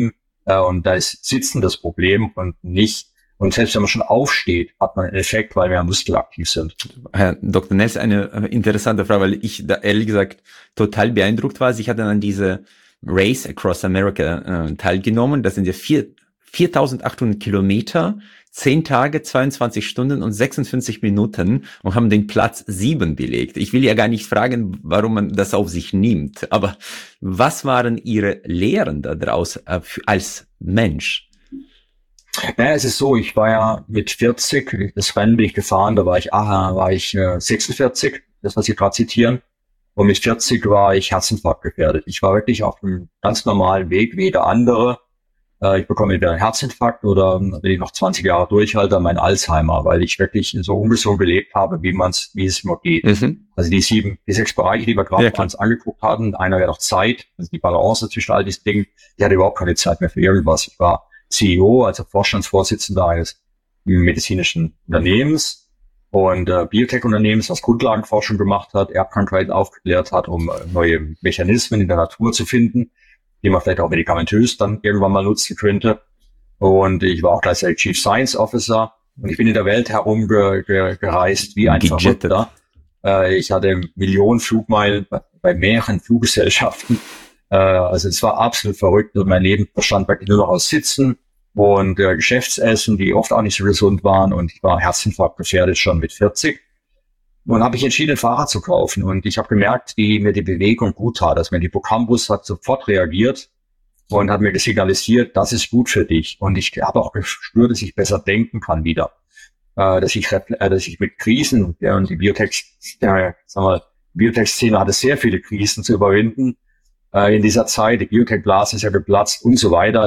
Und da ist Sitzen das Problem und nicht. Und selbst wenn man schon aufsteht, hat man einen Effekt, weil wir muskelaktiv sind. Herr Dr. Ness, eine interessante Frage, weil ich da ehrlich gesagt total beeindruckt war. Ich hatte an diese Race Across America teilgenommen. Das sind ja 4.800 Kilometer, 10 Tage, 22 Stunden und 56 Minuten und haben den Platz 7 belegt. Ich will ja gar nicht fragen, warum man das auf sich nimmt, aber was waren Ihre Lehren daraus als Mensch? Naja, es ist so, ich war ja mit 40, das Rennen bin ich gefahren, da war ich 46, das was Sie gerade zitieren. Und mit 40 war ich Herzinfarkt gefährdet. Ich war wirklich auf einem ganz normalen Weg wie jeder andere. Ich bekomme entweder einen Herzinfarkt oder, wenn ich noch 20 Jahre durchhalte, mein Alzheimer, weil ich wirklich so ungesund gelebt habe, wie es immer geht. Mhm. Also die 6 Bereiche, die wir gerade uns angeguckt hatten, einer wäre noch Zeit, also die Balance zwischen all diesen Dingen, die hatte überhaupt keine Zeit mehr für irgendwas. Ich war CEO, also Vorstandsvorsitzender eines medizinischen Unternehmens und Biotech-Unternehmens, was Grundlagenforschung gemacht hat, Erbkrankheiten aufgeklärt hat, um neue Mechanismen in der Natur zu finden, die man vielleicht auch medikamentös dann irgendwann mal nutzen könnte. Und ich war auch gleichzeitig Chief Science Officer und ich bin in der Welt herumgereist wie ein Verrückter. Ich hatte Millionen Flugmeilen bei mehreren Fluggesellschaften. Also es war absolut verrückt und mein Leben bestand wirklich nur noch aus Sitzen und Geschäftsessen, die oft auch nicht so gesund waren und ich war Herzinfarkt gefährdet schon mit 40. Und habe ich entschieden, ein Fahrrad zu kaufen. Und ich habe gemerkt, wie mir die Bewegung gut tat. Also mein Hippocampus hat sofort reagiert und hat mir signalisiert, das ist gut für dich. Und ich habe auch gespürt, dass ich besser denken kann wieder. Dass ich mit Krisen, und die Biotech-Szene hatte sehr viele Krisen zu überwinden in dieser Zeit. Die Biotech-Blase ist ja geplatzt und so weiter.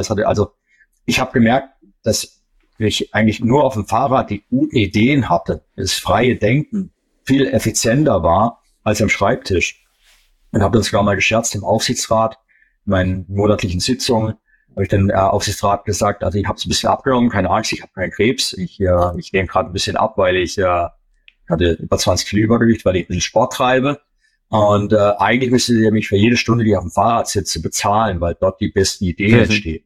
Ich habe gemerkt, dass ich eigentlich nur auf dem Fahrrad die guten Ideen hatte, das freie Denken viel effizienter war als am Schreibtisch. Und habe dann sogar mal gescherzt im Aufsichtsrat, in meinen monatlichen Sitzungen, habe ich den Aufsichtsrat gesagt, also ich habe es ein bisschen abgenommen, keine Angst, ich habe keinen Krebs, ich nehme gerade ein bisschen ab, weil ich hatte über 20 Kilo Übergewicht, weil ich ein bisschen Sport treibe. Und eigentlich müsstet ihr mich für jede Stunde, die ich auf dem Fahrrad sitze, bezahlen, weil dort die besten Ideen entstehen.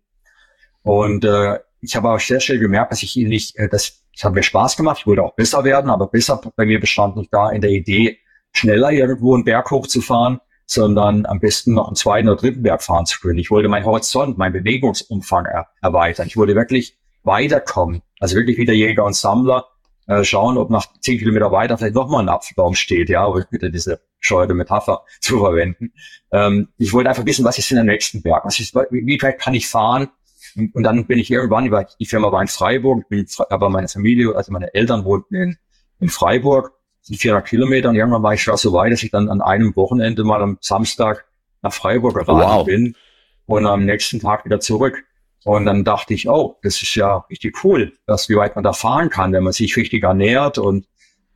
Und ich habe auch sehr schnell gemerkt, dass es hat mir Spaß gemacht, ich wollte auch besser werden, aber besser bei mir bestand nicht da in der Idee, schneller irgendwo einen Berg hochzufahren, sondern am besten noch einen 2. oder 3. Berg fahren zu können. Ich wollte meinen Horizont, meinen Bewegungsumfang erweitern. Ich wollte wirklich weiterkommen, also wirklich wie der Jäger und Sammler, schauen, ob nach 10 Kilometer weiter vielleicht nochmal ein Apfelbaum steht, ja, um wieder diese bescheuerte Metapher zu verwenden. Ich wollte einfach wissen, was ist in der nächsten Berg, wie weit kann ich fahren? Und dann bin ich irgendwann, die Firma war in Freiburg, aber meine Familie, also meine Eltern wohnten in Freiburg, sind 400 Kilometer und irgendwann war ich schon so weit, dass ich dann an einem Wochenende mal am Samstag nach Freiburg geradelt bin und am nächsten Tag wieder zurück. Und dann dachte ich, oh, das ist ja richtig cool, wie weit man da fahren kann, wenn man sich richtig ernährt und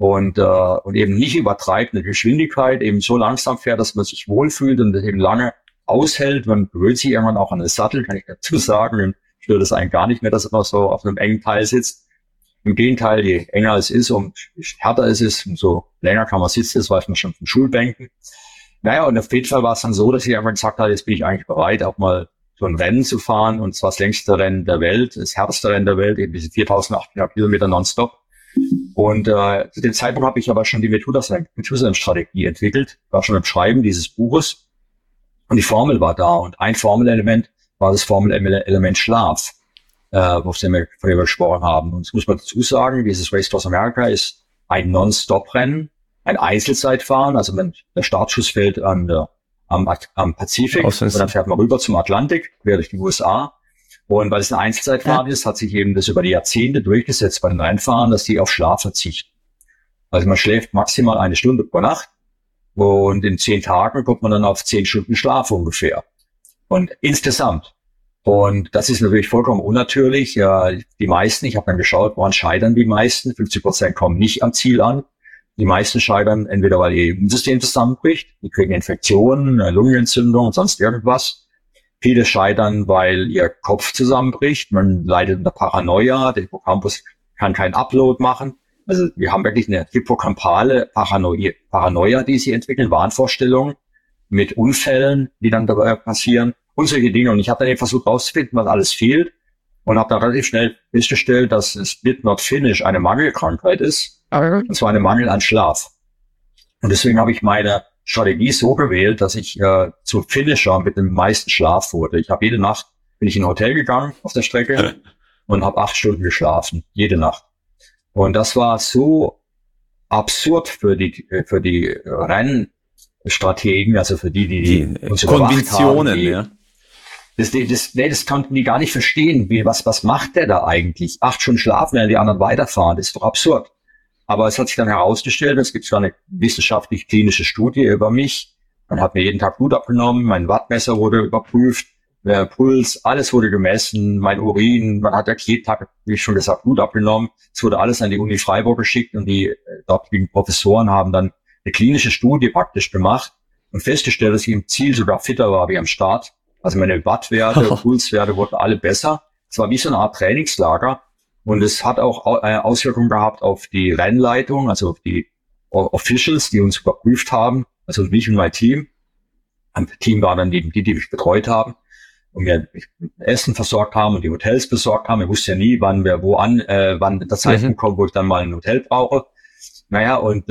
eben nicht übertreibt eine Geschwindigkeit, eben so langsam fährt, dass man sich wohlfühlt und eben lange aushält. Man gewöhnt sich irgendwann auch an den Sattel, kann ich dazu sagen. Und stört es einen gar nicht mehr, dass man so auf einem engen Teil sitzt. Im Gegenteil, je enger es ist und härter es ist, umso länger kann man sitzen. Das weiß man schon von Schulbänken. Naja, und auf jeden Fall war es dann so, dass ich einfach gesagt habe, jetzt bin ich eigentlich bereit, auch mal so ein Rennen zu fahren. Und zwar das längste Rennen der Welt, das härteste Rennen der Welt, eben diese 4.800 Kilometer nonstop. Und zu dem Zeitpunkt habe ich aber schon die Methusalem-Strategie entwickelt, war schon im Schreiben dieses Buches. Und die Formel war da und ein Formelelement war das Formelelement Schlaf, von dem wir gesprochen haben. Und das muss man dazu sagen, dieses Race Across America ist ein Non-Stop-Rennen, ein Einzelzeitfahren, also wenn der Startschuss fällt am Pazifik und dann fährt man rüber zum Atlantik, quer durch die USA. Und weil es ein Einzelzeitfahren ist, hat sich eben das über die Jahrzehnte durchgesetzt bei den Rennfahrern, dass die auf Schlaf verzichten. Also man schläft maximal 1 Stunde pro Nacht. Und in 10 Tagen kommt man dann auf 10 Stunden Schlaf ungefähr. Und insgesamt. Und das ist natürlich vollkommen unnatürlich. Ja, die meisten, ich habe dann geschaut, woran scheitern die meisten? 50% kommen nicht am Ziel an. Die meisten scheitern entweder, weil ihr Immunsystem zusammenbricht, die kriegen Infektionen, Lungenentzündung und sonst irgendwas. Viele scheitern, weil ihr Kopf zusammenbricht. Man leidet unter Paranoia, der Hippocampus kann keinen Upload machen. Also wir haben wirklich eine hippocampale Paranoia, die sie entwickeln, Wahnvorstellungen mit Unfällen, die dann dabei passieren und solche Dinge. Und ich habe dann eben versucht rauszufinden, was alles fehlt und habe dann relativ schnell festgestellt, dass Split Not Finish eine Mangelkrankheit ist, und zwar eine Mangel an Schlaf. Und deswegen habe ich meine Strategie so gewählt, dass ich zum Finisher mit dem meisten Schlaf wurde. Ich habe jede Nacht, bin ich in ein Hotel gegangen auf der Strecke und habe 8 Stunden geschlafen, jede Nacht. Und das war so absurd für die Rennstrategen, also für die uns Konventionen, haben, ja. Das konnten die gar nicht verstehen. Was macht der da eigentlich? 8 Stunden schlafen, während die anderen weiterfahren. Das ist doch absurd. Aber es hat sich dann herausgestellt, es gibt zwar eine wissenschaftlich-klinische Studie über mich. Man hat mir jeden Tag Blut abgenommen, mein Wattmesser wurde überprüft, der Puls, alles wurde gemessen, mein Urin, man hat jeden Tag, wie ich schon gesagt, Blut abgenommen. Es wurde alles an die Uni Freiburg geschickt und die dortigen Professoren haben dann eine klinische Studie praktisch gemacht und festgestellt, dass ich im Ziel sogar fitter war wie am Start. Also meine Wattwerte, Pulswerte wurden alle besser. Es war wie so eine Art Trainingslager. Und es hat auch Auswirkungen gehabt auf die Rennleitung, also auf die Officials, die uns überprüft haben, also mich und mein Team. Am Team waren dann die mich betreut haben und mir Essen versorgt haben und die Hotels besorgt haben. Ich wusste ja nie, wann der Zeitpunkt kommt, wo ich dann mal ein Hotel brauche. Naja, und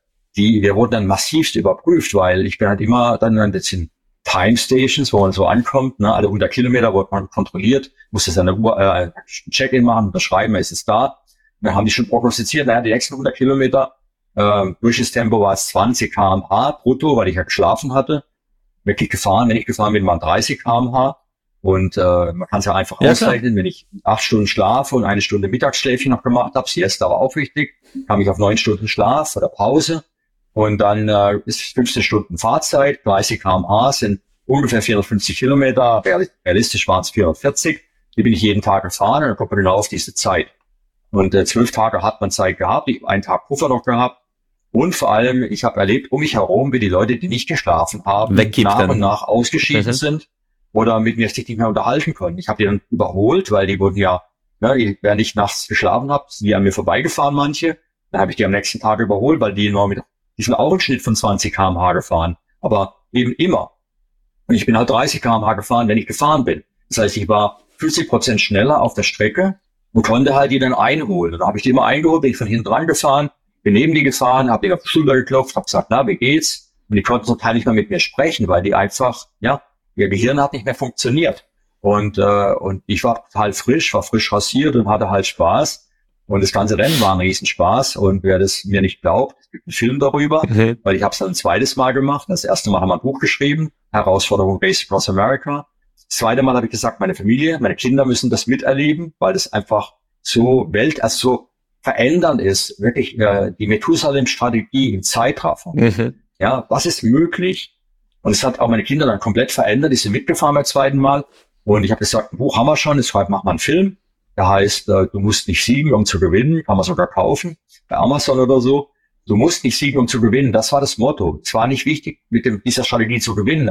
wir wurden dann massivst überprüft, weil ich bin halt immer dann jetzt in Time Stations, wo man so ankommt, ne, alle 100 Kilometer wurde man kontrolliert, musste seine Uhr Check-in machen, unterschreiben, ist es da. Und dann haben die schon prognostiziert, naja, die nächsten 100 Kilometer, Durchschnittstempo war es 20 km/h brutto, weil ich ja geschlafen hatte. Wenn ich gefahren bin, waren 30 km/h. Und man kann es ja einfach ausrechnen, wenn ich 8 Stunden schlafe und 1 Stunde Mittagsschläfchen noch gemacht habe, Siesta war auch wichtig, kam ich auf 9 Stunden Schlaf oder Pause. Und dann ist 15 Stunden Fahrzeit, 30 km/h sind ungefähr 450 Kilometer, realistisch waren es 440. Die bin ich jeden Tag gefahren und dann kommt man genau auf diese Zeit. Und 12 Tage hat man Zeit gehabt, ich habe einen Tag Puffer noch gehabt. Und vor allem, ich habe erlebt um mich herum, wie die Leute, die nicht geschlafen haben, nach und nach ausgeschieden sind oder mit mir sich nicht mehr unterhalten können. Ich habe die dann überholt, weil die wurden während ich nachts geschlafen habe, sind die an mir vorbeigefahren, manche. Dann habe ich die am nächsten Tag überholt, weil die sind auch im Schnitt von 20 km/h gefahren, aber eben immer. Und ich bin halt 30 km/h gefahren, wenn ich gefahren bin. Das heißt, ich war 50% schneller auf der Strecke und konnte halt die dann einholen. Und dann habe ich die immer eingeholt, bin ich von hinten dran gefahren, bin neben die gefahren, habe die auf die Schulter geklopft, habe gesagt, na, wie geht's? Und die konnten zum Teil nicht mehr mit mir sprechen, weil die einfach, ihr Gehirn hat nicht mehr funktioniert. Und ich war total frisch, war frisch rasiert und hatte halt Spaß. Und das ganze Rennen war ein Riesenspaß. Und wer das mir nicht glaubt, es gibt einen Film darüber, weil ich habe es dann ein zweites Mal gemacht. Das erste Mal haben wir ein Buch geschrieben, Herausforderung Race Across America. Das zweite Mal habe ich gesagt, meine Familie, meine Kinder müssen das miterleben, weil das einfach so so verändernd ist. Wirklich die Methusalem-Strategie im Zeitraffer. Ja, was ist möglich? Und es hat auch meine Kinder dann komplett verändert. Die sind mitgefahren beim zweiten Mal. Und ich habe gesagt, ein Buch haben wir schon, deshalb machen wir einen Film. Der heißt, du musst nicht siegen, um zu gewinnen. Kann man sogar kaufen, bei Amazon oder so. Du musst nicht siegen, um zu gewinnen. Das war das Motto. Es war nicht wichtig, mit dieser Strategie zu gewinnen,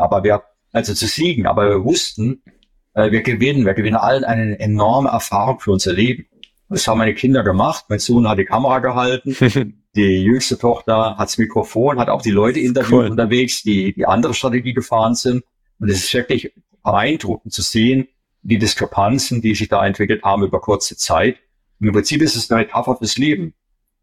zu siegen. Aber wir wussten, wir gewinnen allen eine enorme Erfahrung für unser Leben. Und das haben meine Kinder gemacht. Mein Sohn hat die Kamera gehalten. Die jüngste Tochter hat das Mikrofon, hat auch die Leute interviewt unterwegs, die andere Strategie gefahren sind. Und es ist wirklich beeindruckend zu sehen, die Diskrepanzen, die sich da entwickelt haben über kurze Zeit. Und im Prinzip ist es eine Metapher fürs Leben.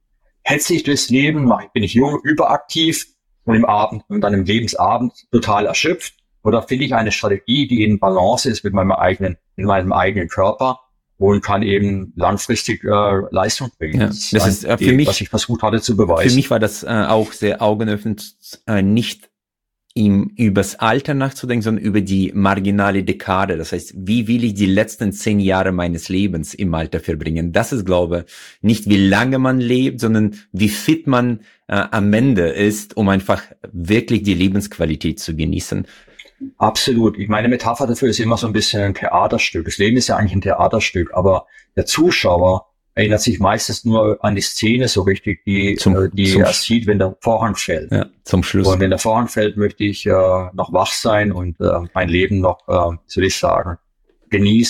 Hetze ich durchs Leben, bin ich jung, überaktiv und dann im Lebensabend total erschöpft? Oder finde ich eine Strategie, die in Balance ist mit meinem eigenen Körper und kann eben langfristig Leistung bringen? Ja, das ist für mich, was ich versucht hatte zu beweisen. Für mich war das auch sehr augenöffnend, nicht übers Alter nachzudenken, sondern über die marginale Dekade. Das heißt, wie will ich die letzten 10 Jahre meines Lebens im Alter verbringen? Das ist, glaube ich, nicht wie lange man lebt, sondern wie fit man am Ende ist, um einfach wirklich die Lebensqualität zu genießen. Absolut. Meine Metapher dafür ist immer so ein bisschen ein Theaterstück. Das Leben ist ja eigentlich ein Theaterstück, aber der Zuschauer erinnert sich meistens nur an die Szene so richtig, die er sieht, wenn der Vorhang fällt. Ja, zum Schluss. Und wenn der Vorhang fällt, möchte ich noch wach sein und mein Leben noch, genießen,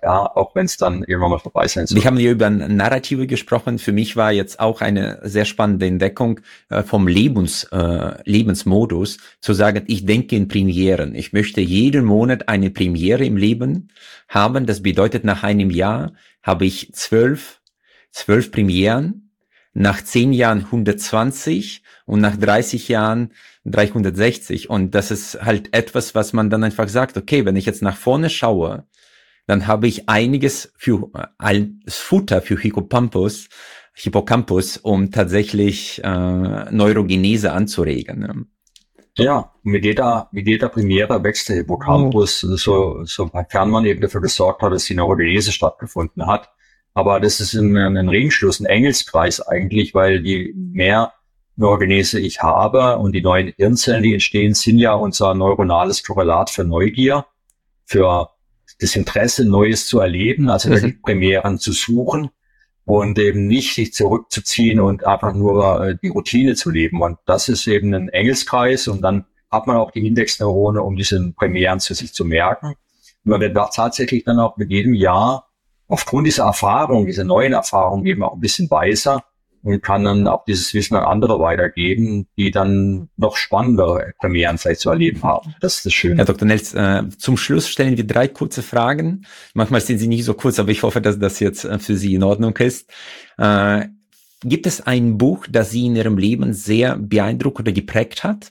ja, auch wenn es dann irgendwann mal vorbei sein soll. Wir haben hier über Narrative gesprochen. Für mich war jetzt auch eine sehr spannende Entdeckung vom Lebensmodus, zu sagen, ich denke in Premieren. Ich möchte jeden Monat eine Premiere im Leben haben. Das bedeutet, nach einem Jahr habe ich 12 Premieren, nach 10 Jahren 120 und nach 30 Jahren 360. Und das ist halt etwas, was man dann einfach sagt, okay, wenn ich jetzt nach vorne schaue, dann habe ich einiges als Futter für Hippocampus, um tatsächlich Neurogenese anzuregen. Ja, mit jeder Premiere wächst der Hippocampus, sofern man eben dafür gesorgt hat, dass die Neurogenese stattgefunden hat. Aber das ist ein Ringschluss, ein Engelskreis eigentlich, weil je mehr Neurogenese ich habe und die neuen Hirnzellen, die entstehen, sind ja unser neuronales Korrelat für Neugier, für das Interesse, Neues zu erleben, also wirklich Premieren zu suchen und eben nicht sich zurückzuziehen und einfach nur die Routine zu leben. Und das ist eben ein Engelskreis und dann hat man auch die Indexneurone, um diese Premieren zu sich zu merken. Und man wird tatsächlich dann auch mit jedem Jahr aufgrund dieser Erfahrung, dieser neuen Erfahrung eben auch ein bisschen weiser und kann dann auch dieses Wissen an andere weitergeben, die dann noch spannendere Premieren vielleicht zu erleben haben. Das ist das Schöne. Herr Dr. Nels, zum Schluss stellen wir 3 kurze Fragen. Manchmal sind sie nicht so kurz, aber ich hoffe, dass das jetzt für Sie in Ordnung ist. Gibt es ein Buch, das Sie in Ihrem Leben sehr beeindruckt oder geprägt hat?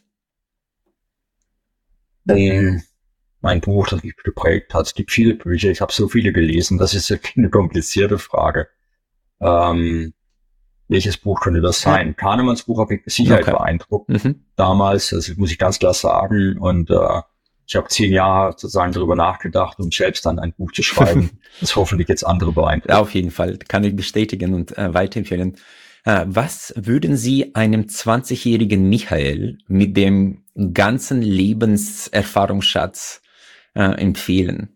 Mein Buch, das mich geprägt hat. Es gibt viele Bücher, ich habe so viele gelesen, das ist eine komplizierte Frage. Welches Buch könnte das sein? Kahnemanns Buch hat mich mit Sicherheit beeindruckt. Damals, das muss ich ganz klar sagen. Und ich habe 10 Jahre sozusagen darüber nachgedacht, um selbst dann ein Buch zu schreiben, das hoffentlich jetzt andere beeindruckt. Auf jeden Fall, kann ich bestätigen und weiterempfehlen. Was würden Sie einem 20-jährigen Michael mit dem ganzen Lebenserfahrungsschatz empfehlen?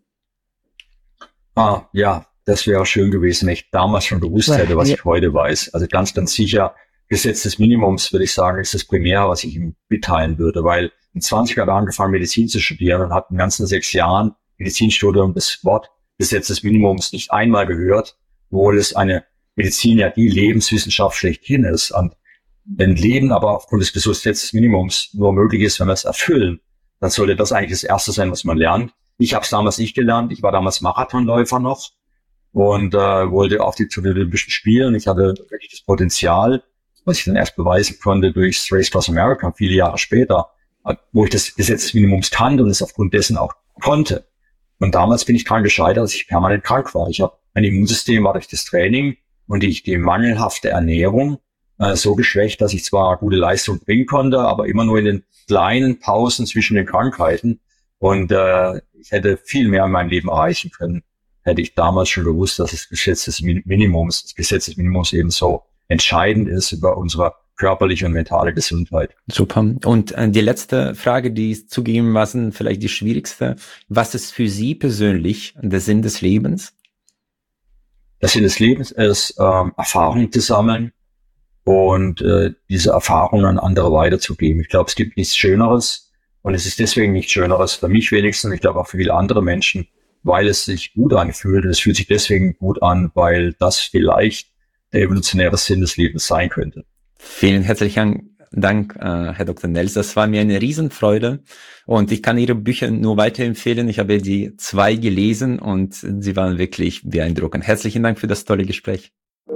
Ja. Das wäre schön gewesen, wenn ich damals schon gewusst hätte, was ich heute weiß. Also ganz, ganz sicher, Gesetz des Minimums, würde ich sagen, ist das Primäre, was ich ihm mitteilen würde, weil in 20 Jahren angefangen, Medizin zu studieren und hat in den ganzen 6 Jahren Medizinstudium das Wort Gesetz des Minimums nicht einmal gehört, obwohl es eine Medizin ja die Lebenswissenschaft schlechthin ist. Und wenn Leben aber aufgrund des Gesetzes des Minimums nur möglich ist, wenn wir es erfüllen, dann sollte das eigentlich das Erste sein, was man lernt. Ich habe es damals nicht gelernt, ich war damals Marathonläufer noch. Und wollte auf die Olympischen Spielen. Ich hatte wirklich das Potenzial, was ich dann erst beweisen konnte durch Race Across America, viele Jahre später, wo ich das Gesetz des Minimums kannte und es aufgrund dessen auch konnte. Und damals bin ich daran gescheitert, dass ich permanent krank war. Ich habe mein Immunsystem war durch das Training und die mangelhafte Ernährung so geschwächt, dass ich zwar gute Leistung bringen konnte, aber immer nur in den kleinen Pausen zwischen den Krankheiten. Und ich hätte viel mehr in meinem Leben erreichen können, hätte ich damals schon gewusst, dass das Gesetz des Minimums eben so entscheidend ist über unsere körperliche und mentale Gesundheit. Super. Und die letzte Frage, die ist zugegebenermaßen vielleicht die schwierigste. Was ist für Sie persönlich der Sinn des Lebens? Der Sinn des Lebens ist, Erfahrungen zu sammeln und diese Erfahrungen an andere weiterzugeben. Ich glaube, es gibt nichts Schöneres und es ist deswegen nichts Schöneres, für mich wenigstens, ich glaube auch für viele andere Menschen, weil es sich gut anfühlt. Und es fühlt sich deswegen gut an, weil das vielleicht der evolutionäre Sinn des Lebens sein könnte. Vielen herzlichen Dank, Herr Dr. Nels. Das war mir eine Riesenfreude und ich kann Ihre Bücher nur weiterempfehlen. Ich habe die 2 gelesen und sie waren wirklich beeindruckend. Herzlichen Dank für das tolle Gespräch.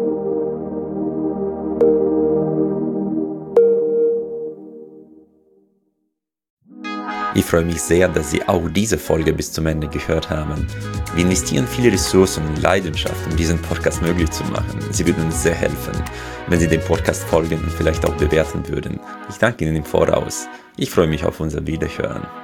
Ich freue mich sehr, dass Sie auch diese Folge bis zum Ende gehört haben. Wir investieren viele Ressourcen und Leidenschaft, um diesen Podcast möglich zu machen. Sie würden uns sehr helfen, wenn Sie dem Podcast folgen und vielleicht auch bewerten würden. Ich danke Ihnen im Voraus. Ich freue mich auf unser Wiederhören.